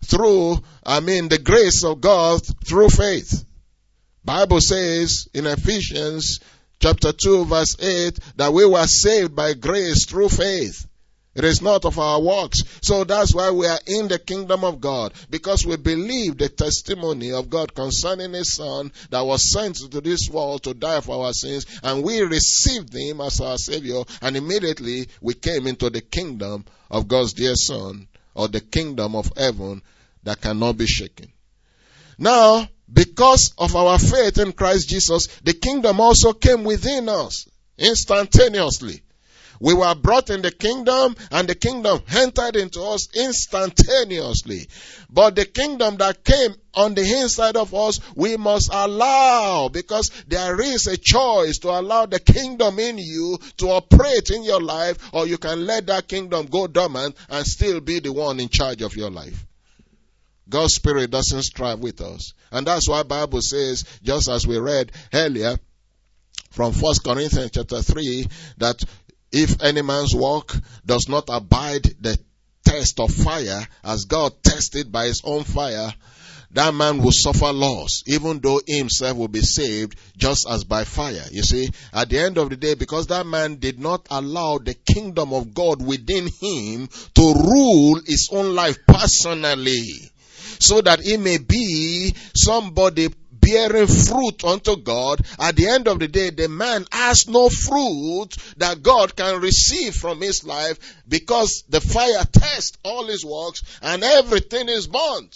[SPEAKER 1] through, I mean, the grace of God through faith. Bible says in Ephesians chapter two verse eight that we were saved by grace through faith. It is not of our works. So that's why we are in the kingdom of God, because we believe the testimony of God concerning His Son that was sent to this world to die for our sins, and we received Him as our Savior, and immediately we came into the kingdom of God's dear Son, or the kingdom of heaven that cannot be shaken. Now, because of our faith in Christ Jesus, the kingdom also came within us instantaneously. We were brought in the kingdom, and the kingdom entered into us instantaneously. But the kingdom that came on the inside of us, we must allow, because there is a choice to allow the kingdom in you to operate in your life, or you can let that kingdom go dormant and still be the one in charge of your life. God's Spirit doesn't strive with us. And that's why the Bible says, just as we read earlier from First Corinthians chapter three, that if any man's work does not abide the test of fire, as God tested by His own fire, that man will suffer loss, even though he himself will be saved just as by fire. You see, at the end of the day, because that man did not allow the kingdom of God within him to rule his own life personally, so that he may be somebody bearing fruit unto God, at the end of the day, the man has no fruit that God can receive from his life, because the fire tests all his works and everything is burnt.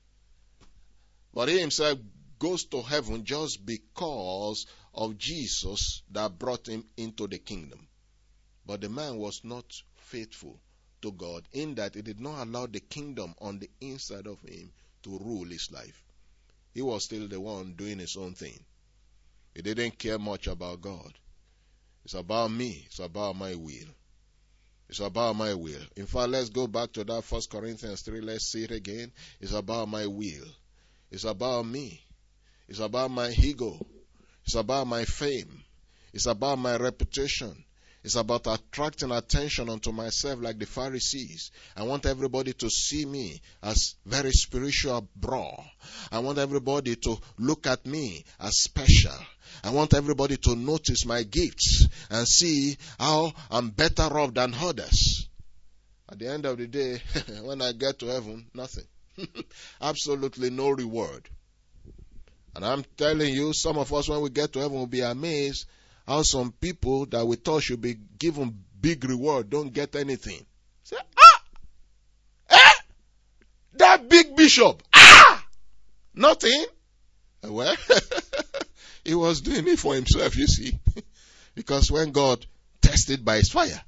[SPEAKER 1] But he himself goes to heaven just because of Jesus that brought him into the kingdom. But the man was not faithful to God, in that he did not allow the kingdom on the inside of him to rule his life. He was still the one doing his own thing. He didn't care much about God. It's about me. It's about my will. It's about my will. In fact, let's go back to that First Corinthians three. Let's see it again. It's about my will. It's about me. It's about my ego. It's about my fame. It's about my reputation. It's about attracting attention unto myself like the Pharisees. I want everybody to see me as very spiritual bro. I want everybody to look at me as special. I want everybody to notice my gifts and see how I'm better off than others. At the end of the day, when I get to heaven, nothing. Absolutely no reward. And I'm telling you, some of us, when we get to heaven, will be amazed how some people that we thought should be given big reward don't get anything. Say, ah! Eh? That big bishop, ah! Nothing? Well, he was doing it for himself, you see. Because when God tested by His fire,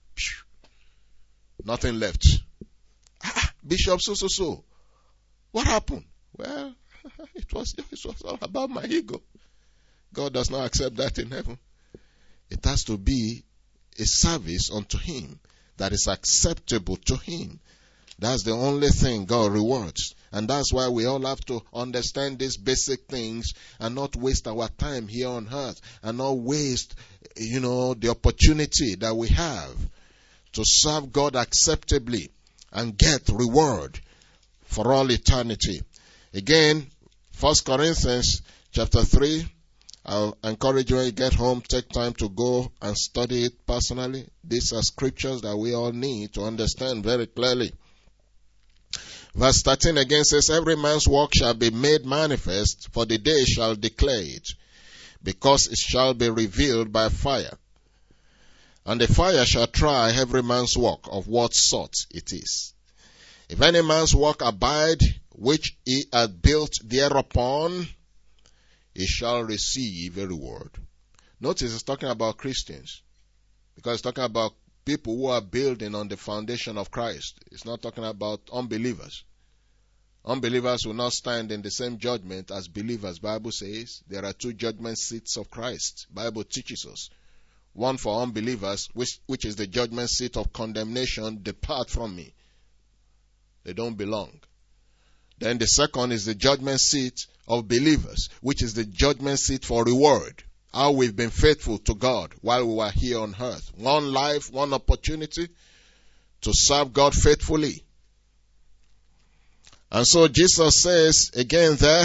[SPEAKER 1] nothing left. Ah, Bishop so, so, so. What happened? Well, it was, it was all about my ego. God does not accept that in heaven. It has to be a service unto Him that is acceptable to Him. That's the only thing God rewards. And that's why we all have to understand these basic things and not waste our time here on earth, and not waste, you know, the opportunity that we have to serve God acceptably and get reward for all eternity. Again, First Corinthians chapter three. I'll encourage you when you get home, take time to go and study it personally. These are scriptures that we all need to understand very clearly. Verse thirteen again says, every man's work shall be made manifest, for the day shall declare it, because it shall be revealed by fire. And the fire shall try every man's work of what sort it is. If any man's work abide, which he hath built thereupon, he shall receive a reward. Notice it's talking about Christians, because it's talking about people who are building on the foundation of Christ. It's not talking about unbelievers. Unbelievers will not stand in the same judgment as believers. Bible says there are two judgment seats of Christ. Bible teaches us. One for unbelievers, which, which is the judgment seat of condemnation. Depart from me. They don't belong. Then the second is the judgment seat of believers, which is the judgment seat for reward. How we've been faithful to God while we were here on earth. One life, one opportunity to serve God faithfully. And so Jesus says again there,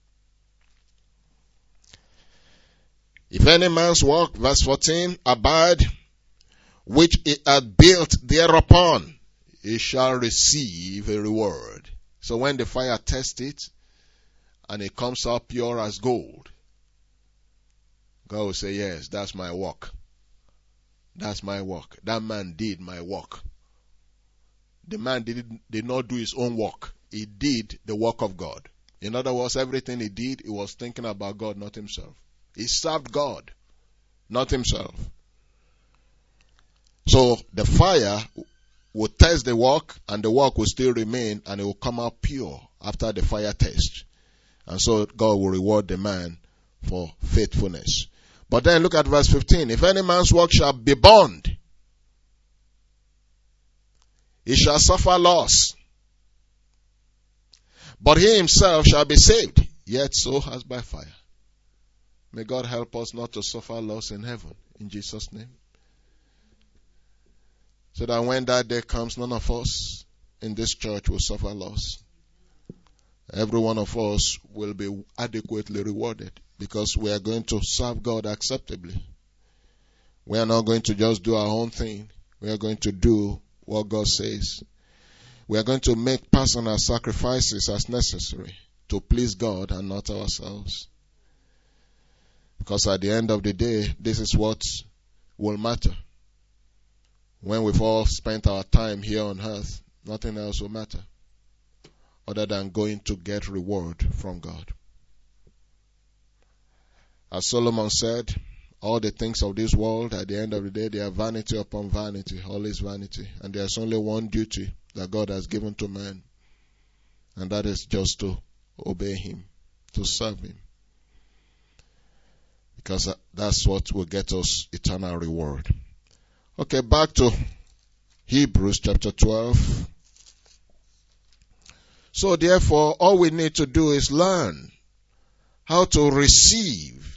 [SPEAKER 1] if any man's work, verse fourteen, abide, which he hath built thereupon, he shall receive a reward. So when the fire tests it, and it comes out pure as gold, God will say, yes, that's my work. That's my work. That man did my work. The man did, did not do his own work. He did the work of God. In other words, everything he did, he was thinking about God, not himself. He served God, not himself. So the fire will test the work, and the work will still remain, and it will come out pure after the fire test. And so God will reward the man for faithfulness. But then look at verse fifteen. If any man's work shall be burned, he shall suffer loss. But he himself shall be saved, yet so as by fire. May God help us not to suffer loss in heaven, in Jesus' name. So that when that day comes, none of us in this church will suffer loss. Every one of us will be adequately rewarded because we are going to serve God acceptably. We are not going to just do our own thing. We are going to do what God says. We are going to make personal sacrifices as necessary to please God and not ourselves. Because at the end of the day, this is what will matter. When we've all spent our time here on earth, nothing else will matter other than going to get reward from God. As Solomon said, all the things of this world, at the end of the day, they are vanity upon vanity, always vanity. And there's only one duty that God has given to man, and that is just to obey him, to serve him. Because that's what will get us eternal reward. Okay, back to Hebrews chapter twelve. So therefore, all we need to do is learn how to receive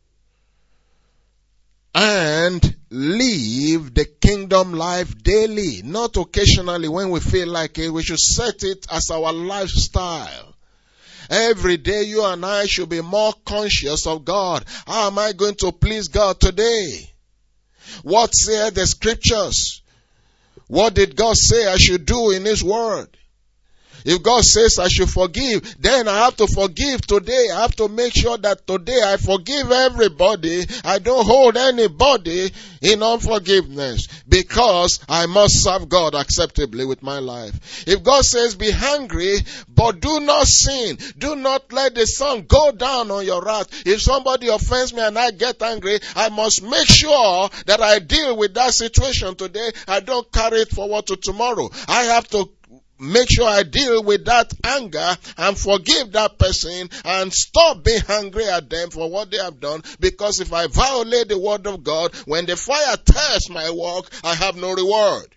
[SPEAKER 1] and live the kingdom life daily, not occasionally when we feel like it. We should set it as our lifestyle. Every day you and I should be more conscious of God. How am I going to please God today? What say the scriptures? What did God say I should do in his word? If God says I should forgive, then I have to forgive today. I have to make sure that today I forgive everybody. I don't hold anybody in unforgiveness because I must serve God acceptably with my life. If God says be hungry, but do not sin. Do not let the sun go down on your wrath. If somebody offends me and I get angry, I must make sure that I deal with that situation today. I don't carry it forward to tomorrow. I have to make sure I deal with that anger and forgive that person and stop being angry at them for what they have done. Because if I violate the word of God, when the fire tests my work, I have no reward.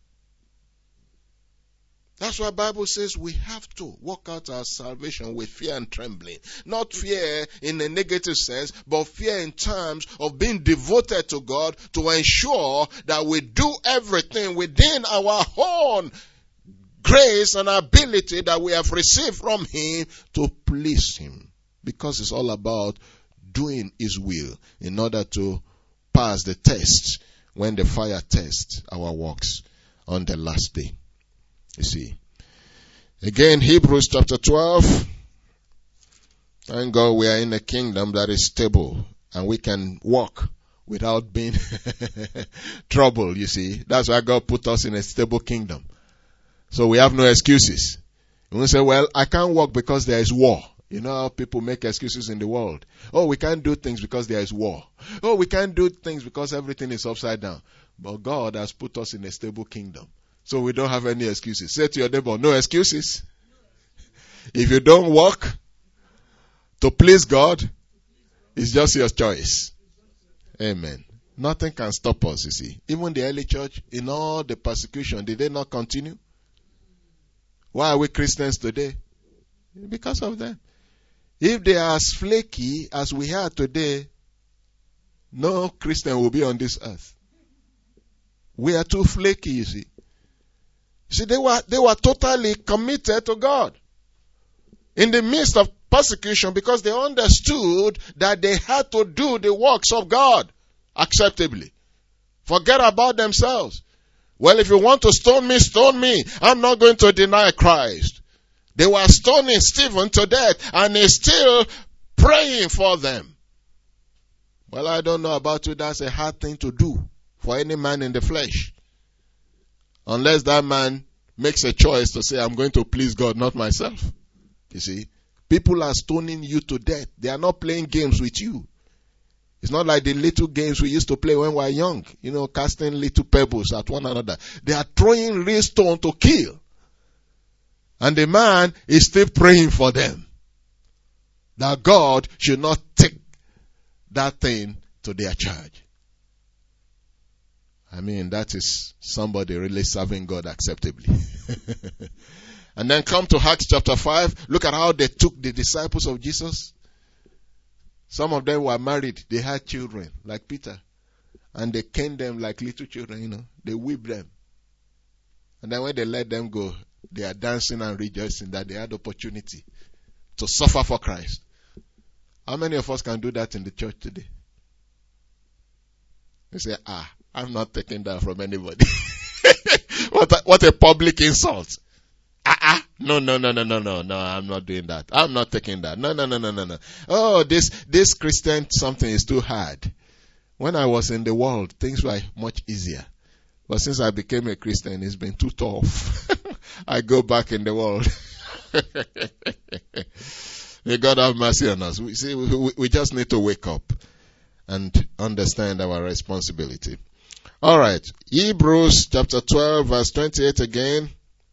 [SPEAKER 1] That's why the Bible says we have to work out our salvation with fear and trembling. Not fear in a negative sense, but fear in terms of being devoted to God to ensure that we do everything within our own grace and ability that we have received from him to please him. Because it's all about doing his will in order to pass the test when the fire tests our works on the last day. You see. Again, Hebrews chapter twelve. Thank God we are in a kingdom that is stable and we can walk without being troubled, you see. That's why God put us in a stable kingdom. So we have no excuses. You will say, well, I can't walk because there is war. You know how people make excuses in the world. Oh, we can't do things because there is war. Oh, we can't do things because everything is upside down. But God has put us in a stable kingdom. So we don't have any excuses. Say to your neighbor, no excuses. If you don't walk to please God, it's just your choice. Amen. Nothing can stop us, you see. Even the early church, in all the persecution, did they not continue? Why are we Christians today? Because of them. If they are as flaky as we are today, no Christian will be on this earth. We are too flaky, you see. See, they were, they were totally committed to God. in the midst of persecution because they understood that they had to do the works of God acceptably. Forget about themselves. Well, if you want to stone me, stone me. I'm not going to deny Christ. They were stoning Stephen to death, and he's still praying for them. Well, I don't know about you. That's a hard thing to do for any man in the flesh. Unless that man makes a choice to say, I'm going to please God, not myself. You see, people are stoning you to death. They are not playing games with you. It's not like the little games we used to play when we were young, you know, casting little pebbles at one another. They are throwing real stone to kill. And the man is still praying for them. That God should not take that thing to their charge. I mean, that is somebody really serving God acceptably. And then come to Acts chapter five. Look at how they took the disciples of Jesus. Some of them were married. They had children, like Peter. And they caned them like little children, you know. They whipped them. And then when they let them go, they are dancing and rejoicing that they had opportunity to suffer for Christ. How many of us can do that in the church today? They say, ah, I'm not taking that from anybody. what, a, what a public insult. Ah, ah, no, no, no, no, no, no, no, I'm not doing that. I'm not taking that. No, no, no, no, no, no. Oh, this, this Christian something is too hard. When I was in the world, things were much easier. But since I became a Christian, it's been too tough. I go back in the world. May God have mercy on us. We see, we, we just need to wake up and understand our responsibility. All right. Hebrews chapter twelve, verse twenty-eight again.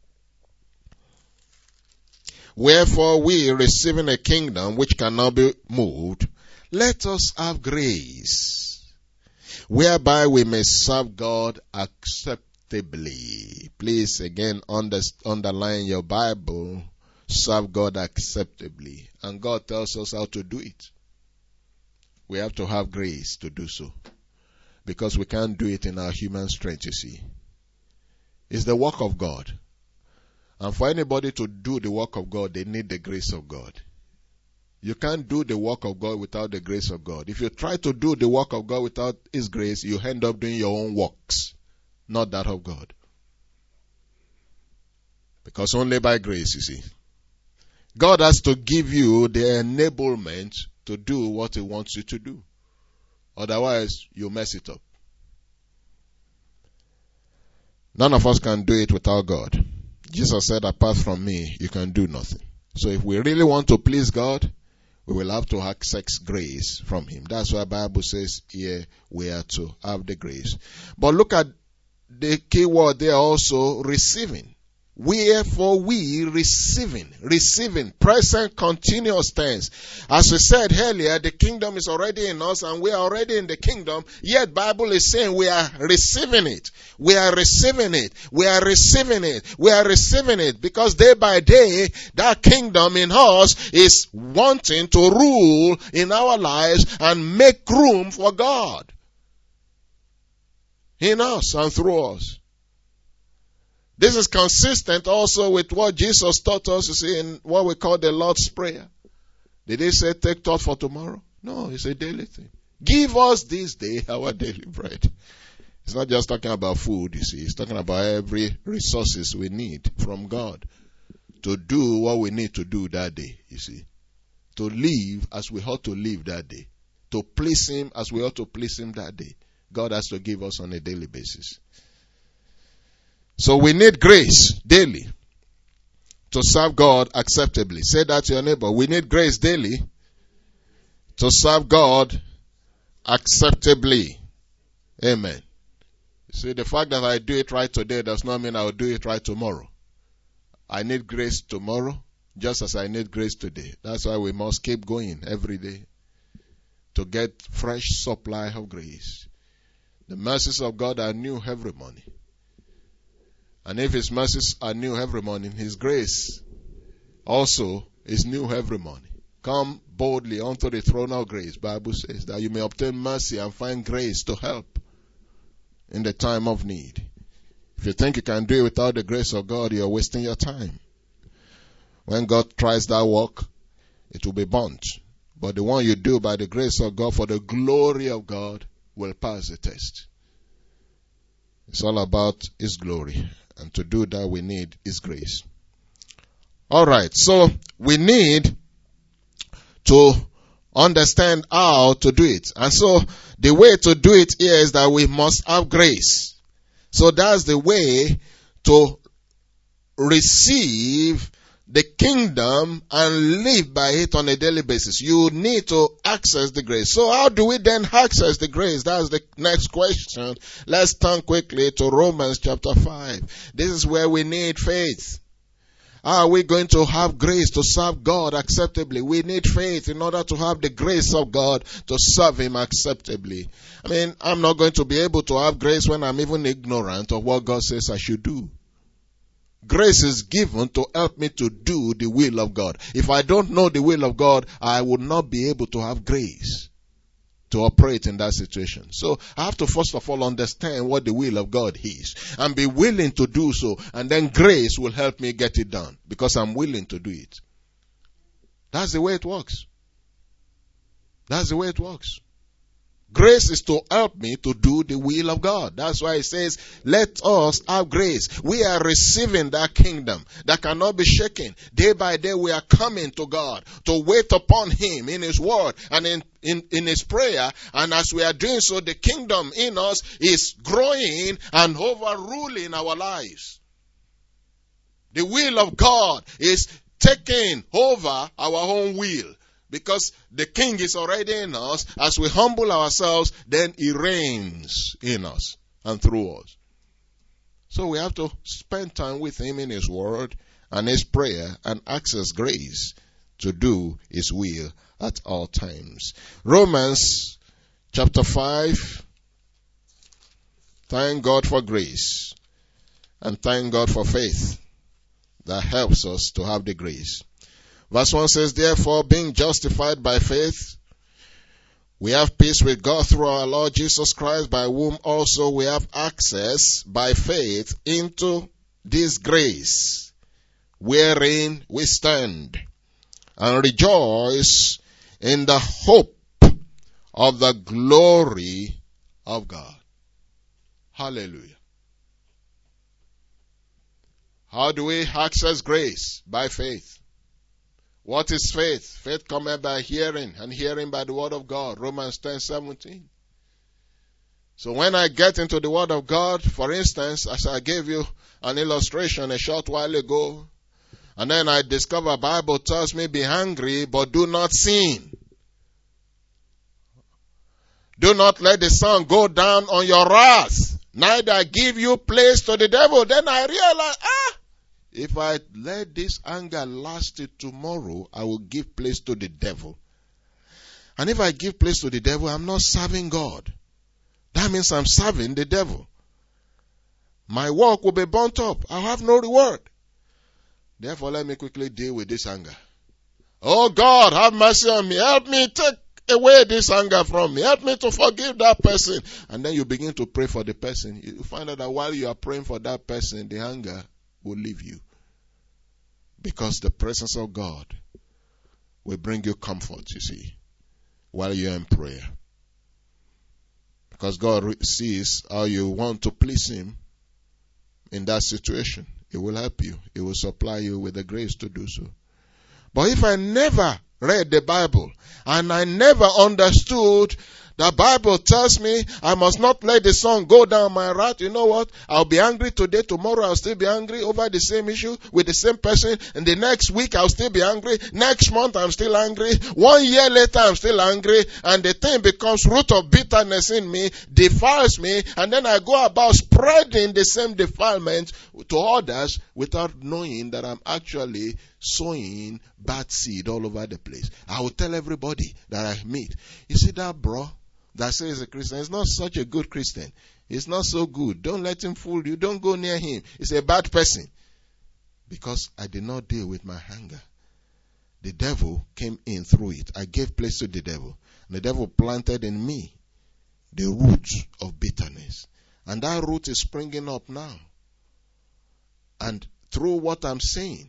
[SPEAKER 1] Wherefore we, receiving a kingdom which cannot be moved, let us have grace, whereby we may serve God acceptably. Please again under, underline your Bible. Serve God acceptably. And God tells us how to do it. We have to have grace to do so. Because we can't do it in our human strength, you see. It's the work of God. And for anybody to do the work of God, they need the grace of God. You can't do the work of God without the grace of God. If you try to do the work of God without His grace, you end up doing your own works, not that of God. Because only by grace, you see. God has to give you the enablement to do what He wants you to do. Otherwise, you mess it up. None of us can do it without God. Jesus said, apart from me, you can do nothing. So if we really want to please God, we will have to access grace from Him. That's why the Bible says here we are to have the grace. But look at the key word there also, receiving. Wherefore we receiving, receiving, present continuous tense. As we said earlier, the kingdom is already in us and we are already in the kingdom. Yet Bible is saying we are receiving it. We are receiving it. We are receiving it. We are receiving it. Because day by day, that kingdom in us is wanting to rule in our lives and make room for God. In us and through us. This is consistent also with what Jesus taught us, you see, in what we call the Lord's Prayer. Did He say, take thought for tomorrow? No, it's a daily thing. Give us this day our daily bread. It's not just talking about food, you see. It's talking about every resources we need from God to do what we need to do that day, you see. To live as we ought to live that day. To please Him as we ought to please Him that day. God has to give us on a daily basis. So we need grace daily to serve God acceptably. Say that to your neighbor. We need grace daily to serve God acceptably. Amen. See, the fact that I do it right today does not mean I will do it right tomorrow. I need grace tomorrow just as I need grace today. That's why we must keep going every day to get fresh supply of grace. The mercies of God are new every morning. And if His mercies are new every morning, His grace also is new every morning. Come boldly unto the throne of grace, Bible says, that you may obtain mercy and find grace to help in the time of need. If you think you can do it without the grace of God, you're wasting your time. When God tries that work, it will be burnt. But the one you do by the grace of God for the glory of God will pass the test. It's all about His glory. And to do that, we need His grace. Alright, so we need to understand how to do it. And so the way to do it here is that we must have grace. So that's the way to receive the kingdom and live by it on a daily basis. You need to access the grace. So how do we then access the grace? That's the next question. Let's turn quickly to Romans chapter five. This is where we need faith. How are we going to have grace to serve God acceptably? We need faith in order to have the grace of God to serve Him acceptably. I mean, I'm not going to be able to have grace when I'm even ignorant of what God says I should do. Grace is given to help me to do the will of God. If I don't know the will of God, I would not be able to have grace to operate in that situation. So I have to first of all understand what the will of God is and be willing to do so, and then grace will help me get it done because I'm willing to do it. That's the way it works. That's the way it works. Grace is to help me to do the will of God. That's why it says, let us have grace. We are receiving that kingdom that cannot be shaken. Day by day we are coming to God to wait upon Him in His word and in, in, in His prayer. And as we are doing so, the kingdom in us is growing and overruling our lives. The will of God is taking over our own will. Because the King is already in us. As we humble ourselves, then He reigns in us and through us. So we have to spend time with Him in His word and His prayer and access grace to do His will at all times. Romans chapter five. Thank God for grace. And thank God for faith that helps us to have the grace. Verse one says, therefore, being justified by faith, we have peace with God through our Lord Jesus Christ, by whom also we have access by faith into this grace, wherein we stand, and rejoice in the hope of the glory of God. Hallelujah. How do we access grace? By faith. What is faith? Faith cometh by hearing, and hearing by the word of God. Romans ten seventeen. So when I get into the word of God, for instance, as I gave you an illustration a short while ago, and then I discover Bible tells me be hungry, but do not sin. Do not let the sun go down on your wrath, neither give you place to the devil. Then I realize, ah, if I let this anger last till tomorrow, I will give place to the devil. And if I give place to the devil, I'm not serving God. That means I'm serving the devil. My work will be burnt up. I'll have no reward. Therefore, let me quickly deal with this anger. Oh God, have mercy on me. Help me take away this anger from me. Help me to forgive that person. And then you begin to pray for the person. You find out that while you are praying for that person, the anger will leave you. Because the presence of God will bring you comfort, you see, while you're in prayer. Because God sees how you want to please Him in that situation. He will help you. He will supply you with the grace to do so. But if I never read the Bible and I never understood, the Bible tells me I must not let the sun go down my wrath. You know what? I'll be angry today. Tomorrow I'll still be angry over the same issue with the same person. And the next week I'll still be angry. Next month I'm still angry. One year later I'm still angry. And the thing becomes root of bitterness in me, defiles me. And then I go about spreading the same defilement to others without knowing that I'm actually sowing bad seed all over the place. I will tell everybody that I meet, you see that bro that says a Christian is not such a good Christian. He's not so good. Don't let him fool you. Don't go near him. He's a bad person. Because I did not deal with my anger. The devil came in through it. I gave place to the devil. And the devil planted in me the root of bitterness. And that root is springing up now. And through what I'm saying,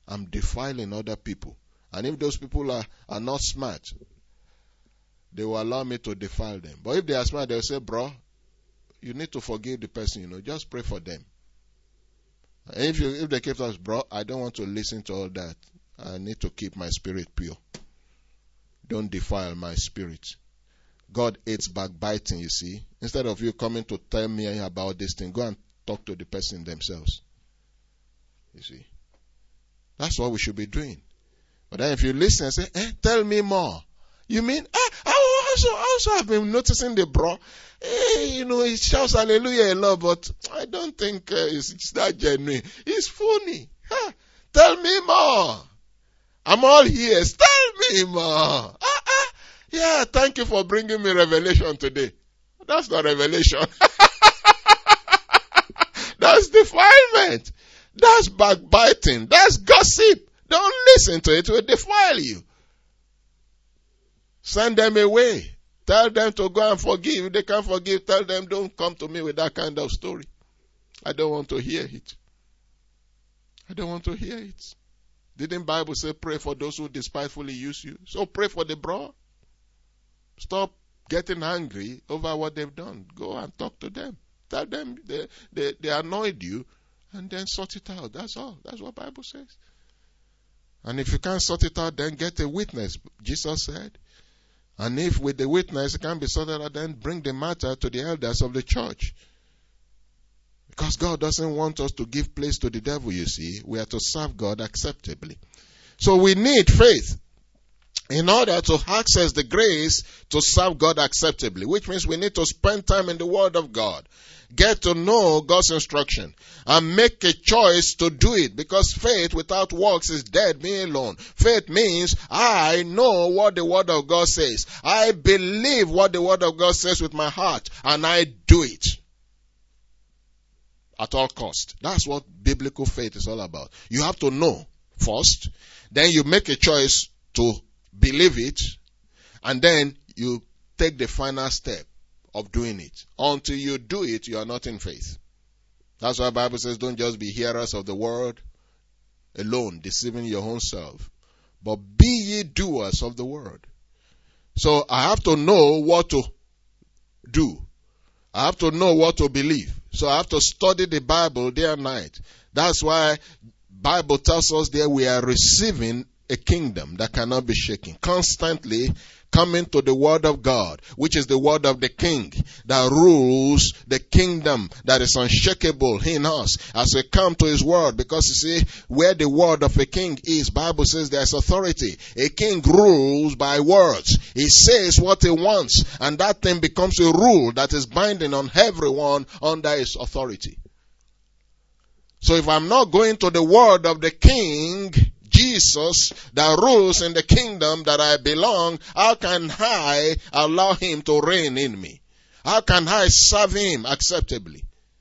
[SPEAKER 1] I'm defiling other people. And if those people are, are not smart, they will allow me to defile them. But if they are smart, they'll say, bro, you need to forgive the person, you know, just pray for them. And if you, if they keep us, bro, I don't want to listen to all that. I need to keep my spirit pure. Don't defile my spirit. God hates backbiting, you see. Instead of you coming to tell me about this thing, go and talk to the person themselves. You see. That's what we should be doing. But then if you listen and say, eh, tell me more. You mean, eh, I also, also have been noticing the bro. Eh, you know, he shouts hallelujah a lot, but I don't think uh, it's, it's that genuine. It's funny. Huh? Tell me more. I'm all ears. Tell me more. Ah, ah. Yeah, thank you for bringing me revelation today. That's not revelation. That's defilement. That's backbiting. That's gossip. Don't listen to it. It will defile you. Send them away. Tell them to go and forgive. If they can't forgive, tell them don't come to me with that kind of story. I don't want to hear it. I don't want to hear it. Didn't Bible say pray for those who despitefully use you? So pray for the bro. Stop getting angry over what they've done. Go and talk to them. Tell them they, they, they annoyed you, and then sort it out. That's all. That's what Bible says. And if you can't sort it out, then get a witness, Jesus said. And if with the witness it can't be sorted out, then bring the matter to the elders of the church. Because God doesn't want us to give place to the devil, you see. We are to serve God acceptably. So we need faith in order to access the grace to serve God acceptably, which means we need to spend time in the Word of God, get to know God's instruction, and make a choice to do it, because faith without works is dead, me alone. Faith means I know what the Word of God says. I believe what the Word of God says with my heart, and I do it at all cost. That's what biblical faith is all about. You have to know first, then you make a choice to believe it, and then you take the final step of doing it. Until you do it, you are not in faith. That's why the Bible says don't just be hearers of the word alone, deceiving your own self, but be ye doers of the word. So I have to know what to do. I have to know what to believe. So I have to study the Bible day and night. That's why Bible tells us there we are receiving a kingdom that cannot be shaken. Constantly coming to the word of God, which is the word of the king that rules the kingdom that is unshakable in us as we come to his word. Because you see, where the word of a king is, Bible says there's authority. A king rules by words. He says what he wants, and that thing becomes a rule that is binding on everyone under his authority. So if I'm not going to the word of the king, Jesus, that rules in the kingdom that I belong, how can I allow him to reign in me? How can I serve him acceptably?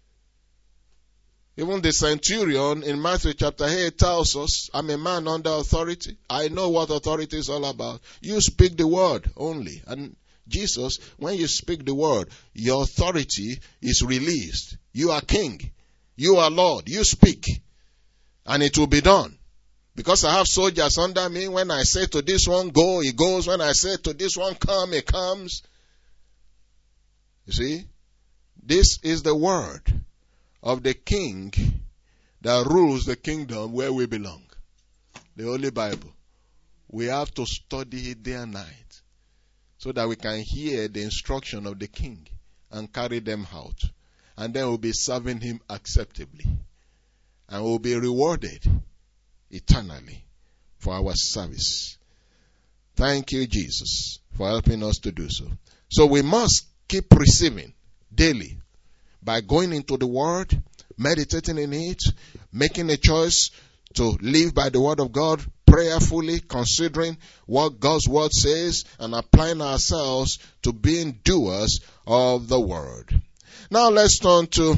[SPEAKER 1] Even the centurion in Matthew chapter eight tells us, I'm a man under authority. I know what authority is all about. You speak the word only. And Jesus, when you speak the word, your authority is released. You are king. You are Lord. You speak. And it will be done. Because I have soldiers under me, when I say to this one, go, he goes. When I say to this one, come, he comes. You see? This is the word of the king that rules the kingdom where we belong. The Holy Bible. We have to study it day and night so that we can hear the instruction of the king and carry them out. And then we'll be serving him acceptably. And we'll be rewarded eternally for our service. Thank you, Jesus, for helping us to do so. So we must keep receiving daily by going into the Word, meditating in it, making a choice to live by the Word of God, prayerfully considering what God's Word says, and applying ourselves to being doers of the Word. Now let's turn to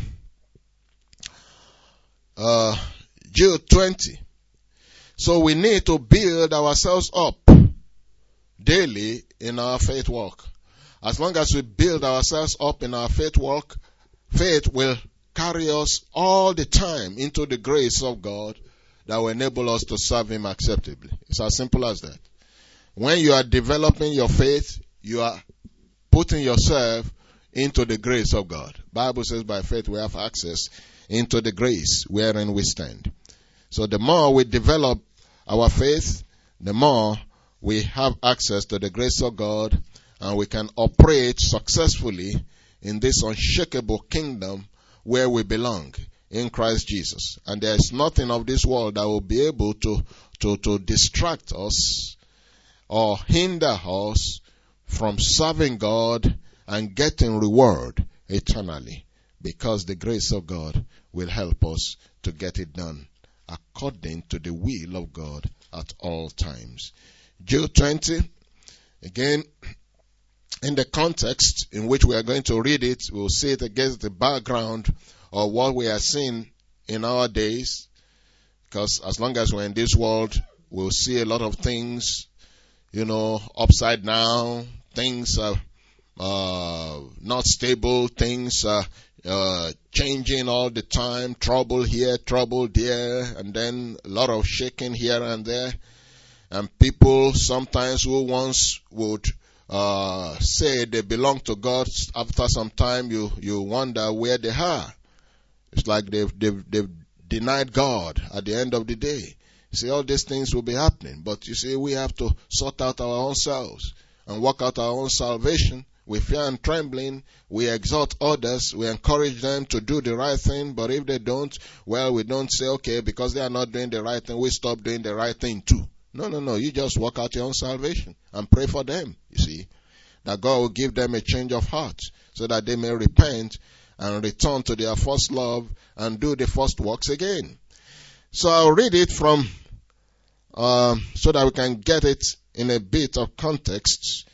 [SPEAKER 1] uh, Jude twenty. So we need to build ourselves up daily in our faith walk. As long as we build ourselves up in our faith walk, faith will carry us all the time into the grace of God, that will enable us to serve Him acceptably. It's as simple as that. When you are developing your faith, you are putting yourself into the grace of God. Bible says by faith we have access into the grace wherein we stand. So the more we develop our faith, the more we have access to the grace of God, and we can operate successfully in this unshakable kingdom where we belong in Christ Jesus. And there is nothing of this world that will be able to, to, to distract us or hinder us from serving God and getting reward eternally, because the grace of God will help us to get it done according to the will of God at all times. Jude twenty, again, in the context in which we are going to read it, we'll see it against the background of what we are seeing in our days, because as long as we're in this world, we'll see a lot of things, you know, upside down, things are uh, not stable, things are uh, changing all the time, trouble here, trouble there, and then a lot of shaking here and there. And people sometimes who once would uh, say they belong to God, after some time you, you wonder where they are. It's like they've, they've, they've denied God at the end of the day. You see, all these things will be happening. But you see, we have to sort out our own selves and work out our own salvation. With fear and trembling, we exhort others, we encourage them to do the right thing, but if they don't, well, we don't say, okay, because they are not doing the right thing, we stop doing the right thing too. No, no, no, you just work out your own salvation and pray for them, you see, that God will give them a change of heart so that they may repent and return to their first love and do the first works again. So I'll read it from, um, so that we can get it in a bit of context.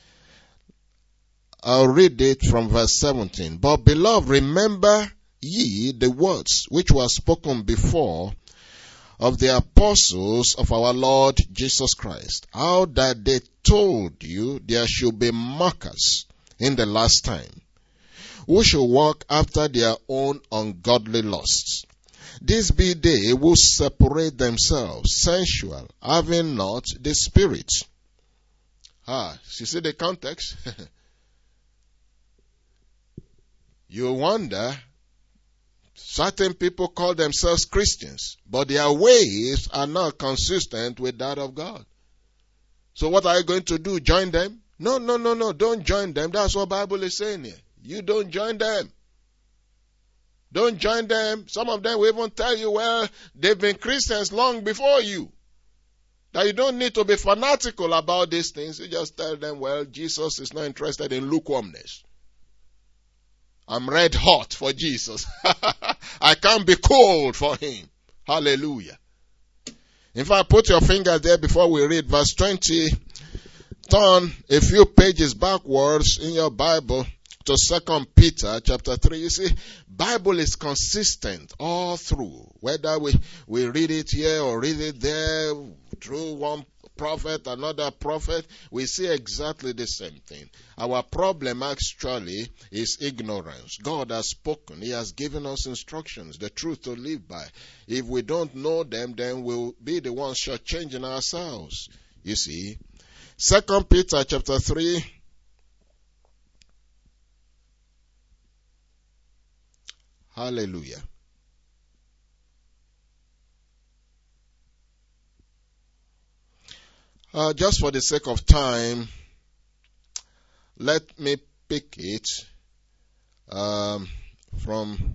[SPEAKER 1] I'll read it from verse seventeen. But beloved, remember ye the words which were spoken before of the apostles of our Lord Jesus Christ, how that they told you there should be mockers in the last time, who shall walk after their own ungodly lusts. These be they who separate themselves, sensual, having not the Spirit. Ah, you see the context? You wonder, certain people call themselves Christians, but their ways are not consistent with that of God. So what are you going to do? Join them? No, no, no, no. Don't join them. That's what the Bible is saying here. You don't join them. Don't join them. Some of them will even tell you, well, they've been Christians long before you. That you don't need to be fanatical about these things. You just tell them, well, Jesus is not interested in lukewarmness. I'm red hot for Jesus. I can't be cold for Him. Hallelujah. In fact, put your finger there before we read verse twenty. Turn a few pages backwards in your Bible to Second Peter chapter three. You see, Bible is consistent all through. Whether we, we read it here or read it there, through one prophet, another prophet, we see exactly the same thing. Our problem actually is ignorance. God has spoken. He has given us instructions, the truth to live by. If we don't know them, then we'll be the ones shortchanging ourselves. You see, Second Peter chapter three. Hallelujah. Uh, just for the sake of time, let me pick it um, from.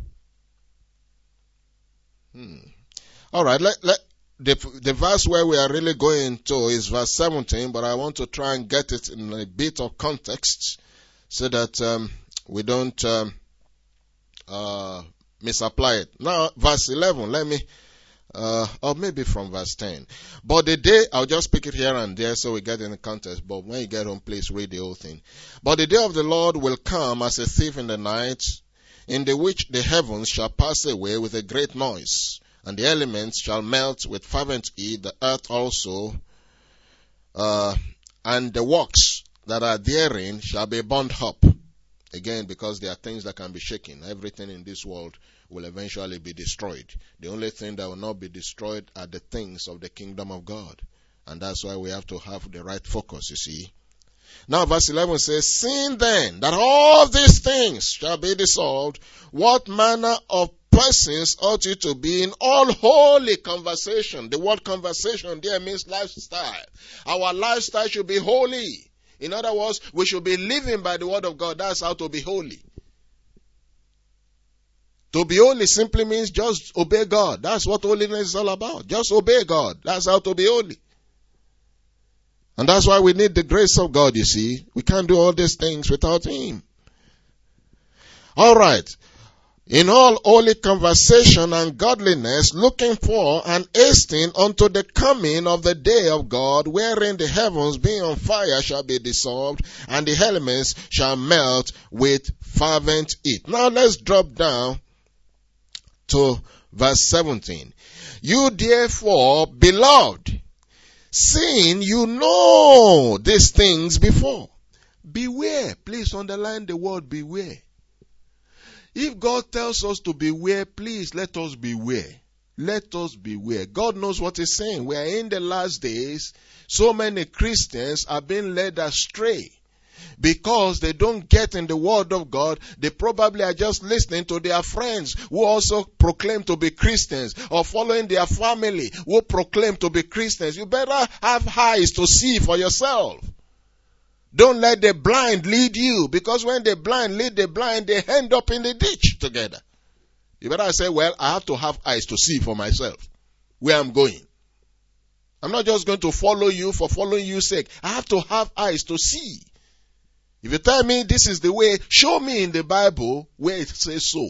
[SPEAKER 1] Hmm. All right. Let let the the verse where we are really going to is verse seventeen, but I want to try and get it in a bit of context so that um, we don't um, uh, misapply it. Now, verse eleven. Let me. Uh, or maybe from verse ten. But the day, I'll just pick it here and there so we get in the context. But when you get home, please read the whole thing. But the day of the Lord will come as a thief in the night, in the which the heavens shall pass away with a great noise, and the elements shall melt with fervent heat, the earth also, uh, and the works that are therein shall be burned up. Again, because there are things that can be shaken. Everything in this world will eventually be destroyed. The only thing that will not be destroyed are the things of the kingdom of God. And that's why we have to have the right focus, you see. Now verse eleven says, seeing then that all these things shall be dissolved, what manner of persons ought you to be in all holy conversation? The word conversation there means lifestyle. Our lifestyle should be holy. In other words, we should be living by the word of God. That's how to be holy. To be holy simply means just obey God. That's what holiness is all about. Just obey God. That's how to be holy. And that's why we need the grace of God, you see. We can't do all these things without Him. All right. In all holy conversation and godliness, looking for and hasting unto the coming of the day of God, wherein the heavens being on fire shall be dissolved, and the elements shall melt with fervent heat. Now let's drop down to verse seventeen. You therefore, beloved, seeing you know these things before. Beware. Please underline the word beware. If God tells us to beware, please let us beware. Let us beware. God knows what He's saying. We are in the last days. So many Christians are being led astray because they don't get in the word of God. They probably are just listening to their friends who also proclaim to be Christians, or following their family who proclaim to be Christians. You better have eyes to see for yourself. Don't let the blind lead you, because when the blind lead the blind, they end up in the ditch together. You better say, well, I have to have eyes to see for myself where I'm going. I'm not just going to follow you for following you's sake. I have to have eyes to see. If you tell me this is the way, show me in the Bible where it says so.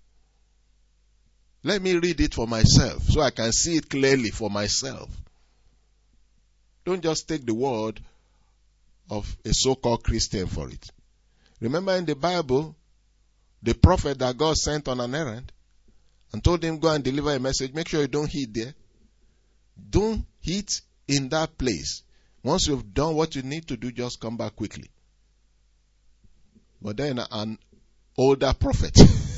[SPEAKER 1] Let me read it for myself so I can see it clearly for myself. Don't just take the word of a so-called Christian for it. Remember in the Bible, the prophet that God sent on an errand and told him go and deliver a message, make sure you don't hit there. Don't hit in that place. Once you've done what you need to do, just come back quickly. But then an older prophet,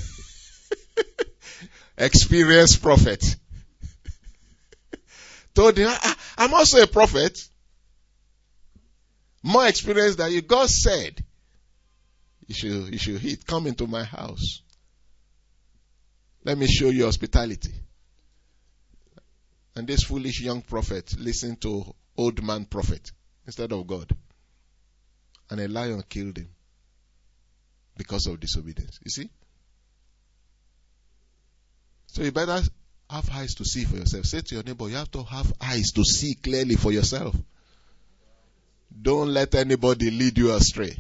[SPEAKER 1] experienced prophet, told him, I'm also a prophet. More experience than you. God said, you should, you should hit, come into my house. Let me show you hospitality. And this foolish young prophet listened to old man prophet instead of God. And a lion killed him because of disobedience. You see? So you better have eyes to see for yourself. Say to your neighbor, you have to have eyes to see clearly for yourself. Don't let anybody lead you astray.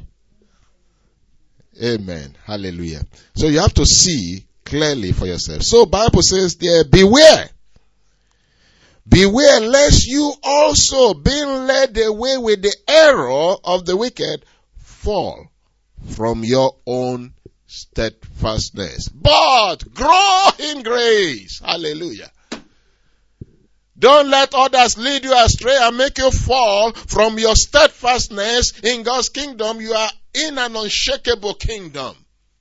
[SPEAKER 1] Amen. Hallelujah. So you have to see clearly for yourself. So Bible says there, beware. Beware lest you also, being led away with the error of the wicked, fall from your own steadfastness. But grow in grace. Hallelujah. Don't let others lead you astray and make you fall from your steadfastness in God's kingdom. You are in an unshakable kingdom.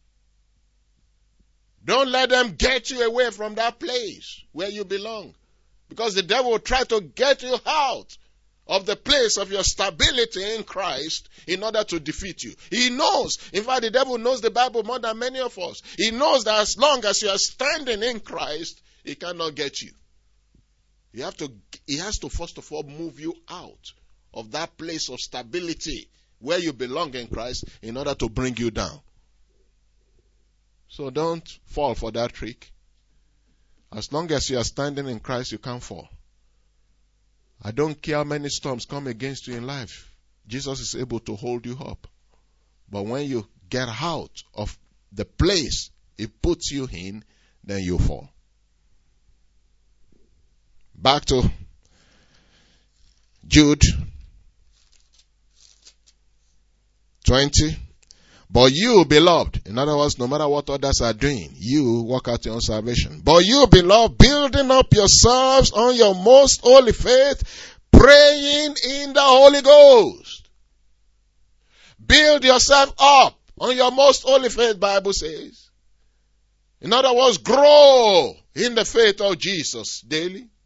[SPEAKER 1] Don't let them get you away from that place where you belong. Because the devil will try to get you out of the place of your stability in Christ in order to defeat you. He knows. In fact, the devil knows the Bible more than many of us. He knows that as long as you are standing in Christ, he cannot get you. You have to, he has to first of all move you out of that place of stability where you belong in Christ in order to bring you down. So don't fall for that trick. As long as you are standing in Christ, you can't fall. I don't care how many storms come against you in life. Jesus is able to hold you up. But when you get out of the place He puts you in, then you fall. Back to Jude twenty. But you, beloved, in other words, no matter what others are doing, you work out your own salvation. But you, beloved, building up yourselves on your most holy faith, praying in the Holy Ghost. Build yourself up on your most holy faith, Bible says. In other words, grow in the faith of Jesus daily.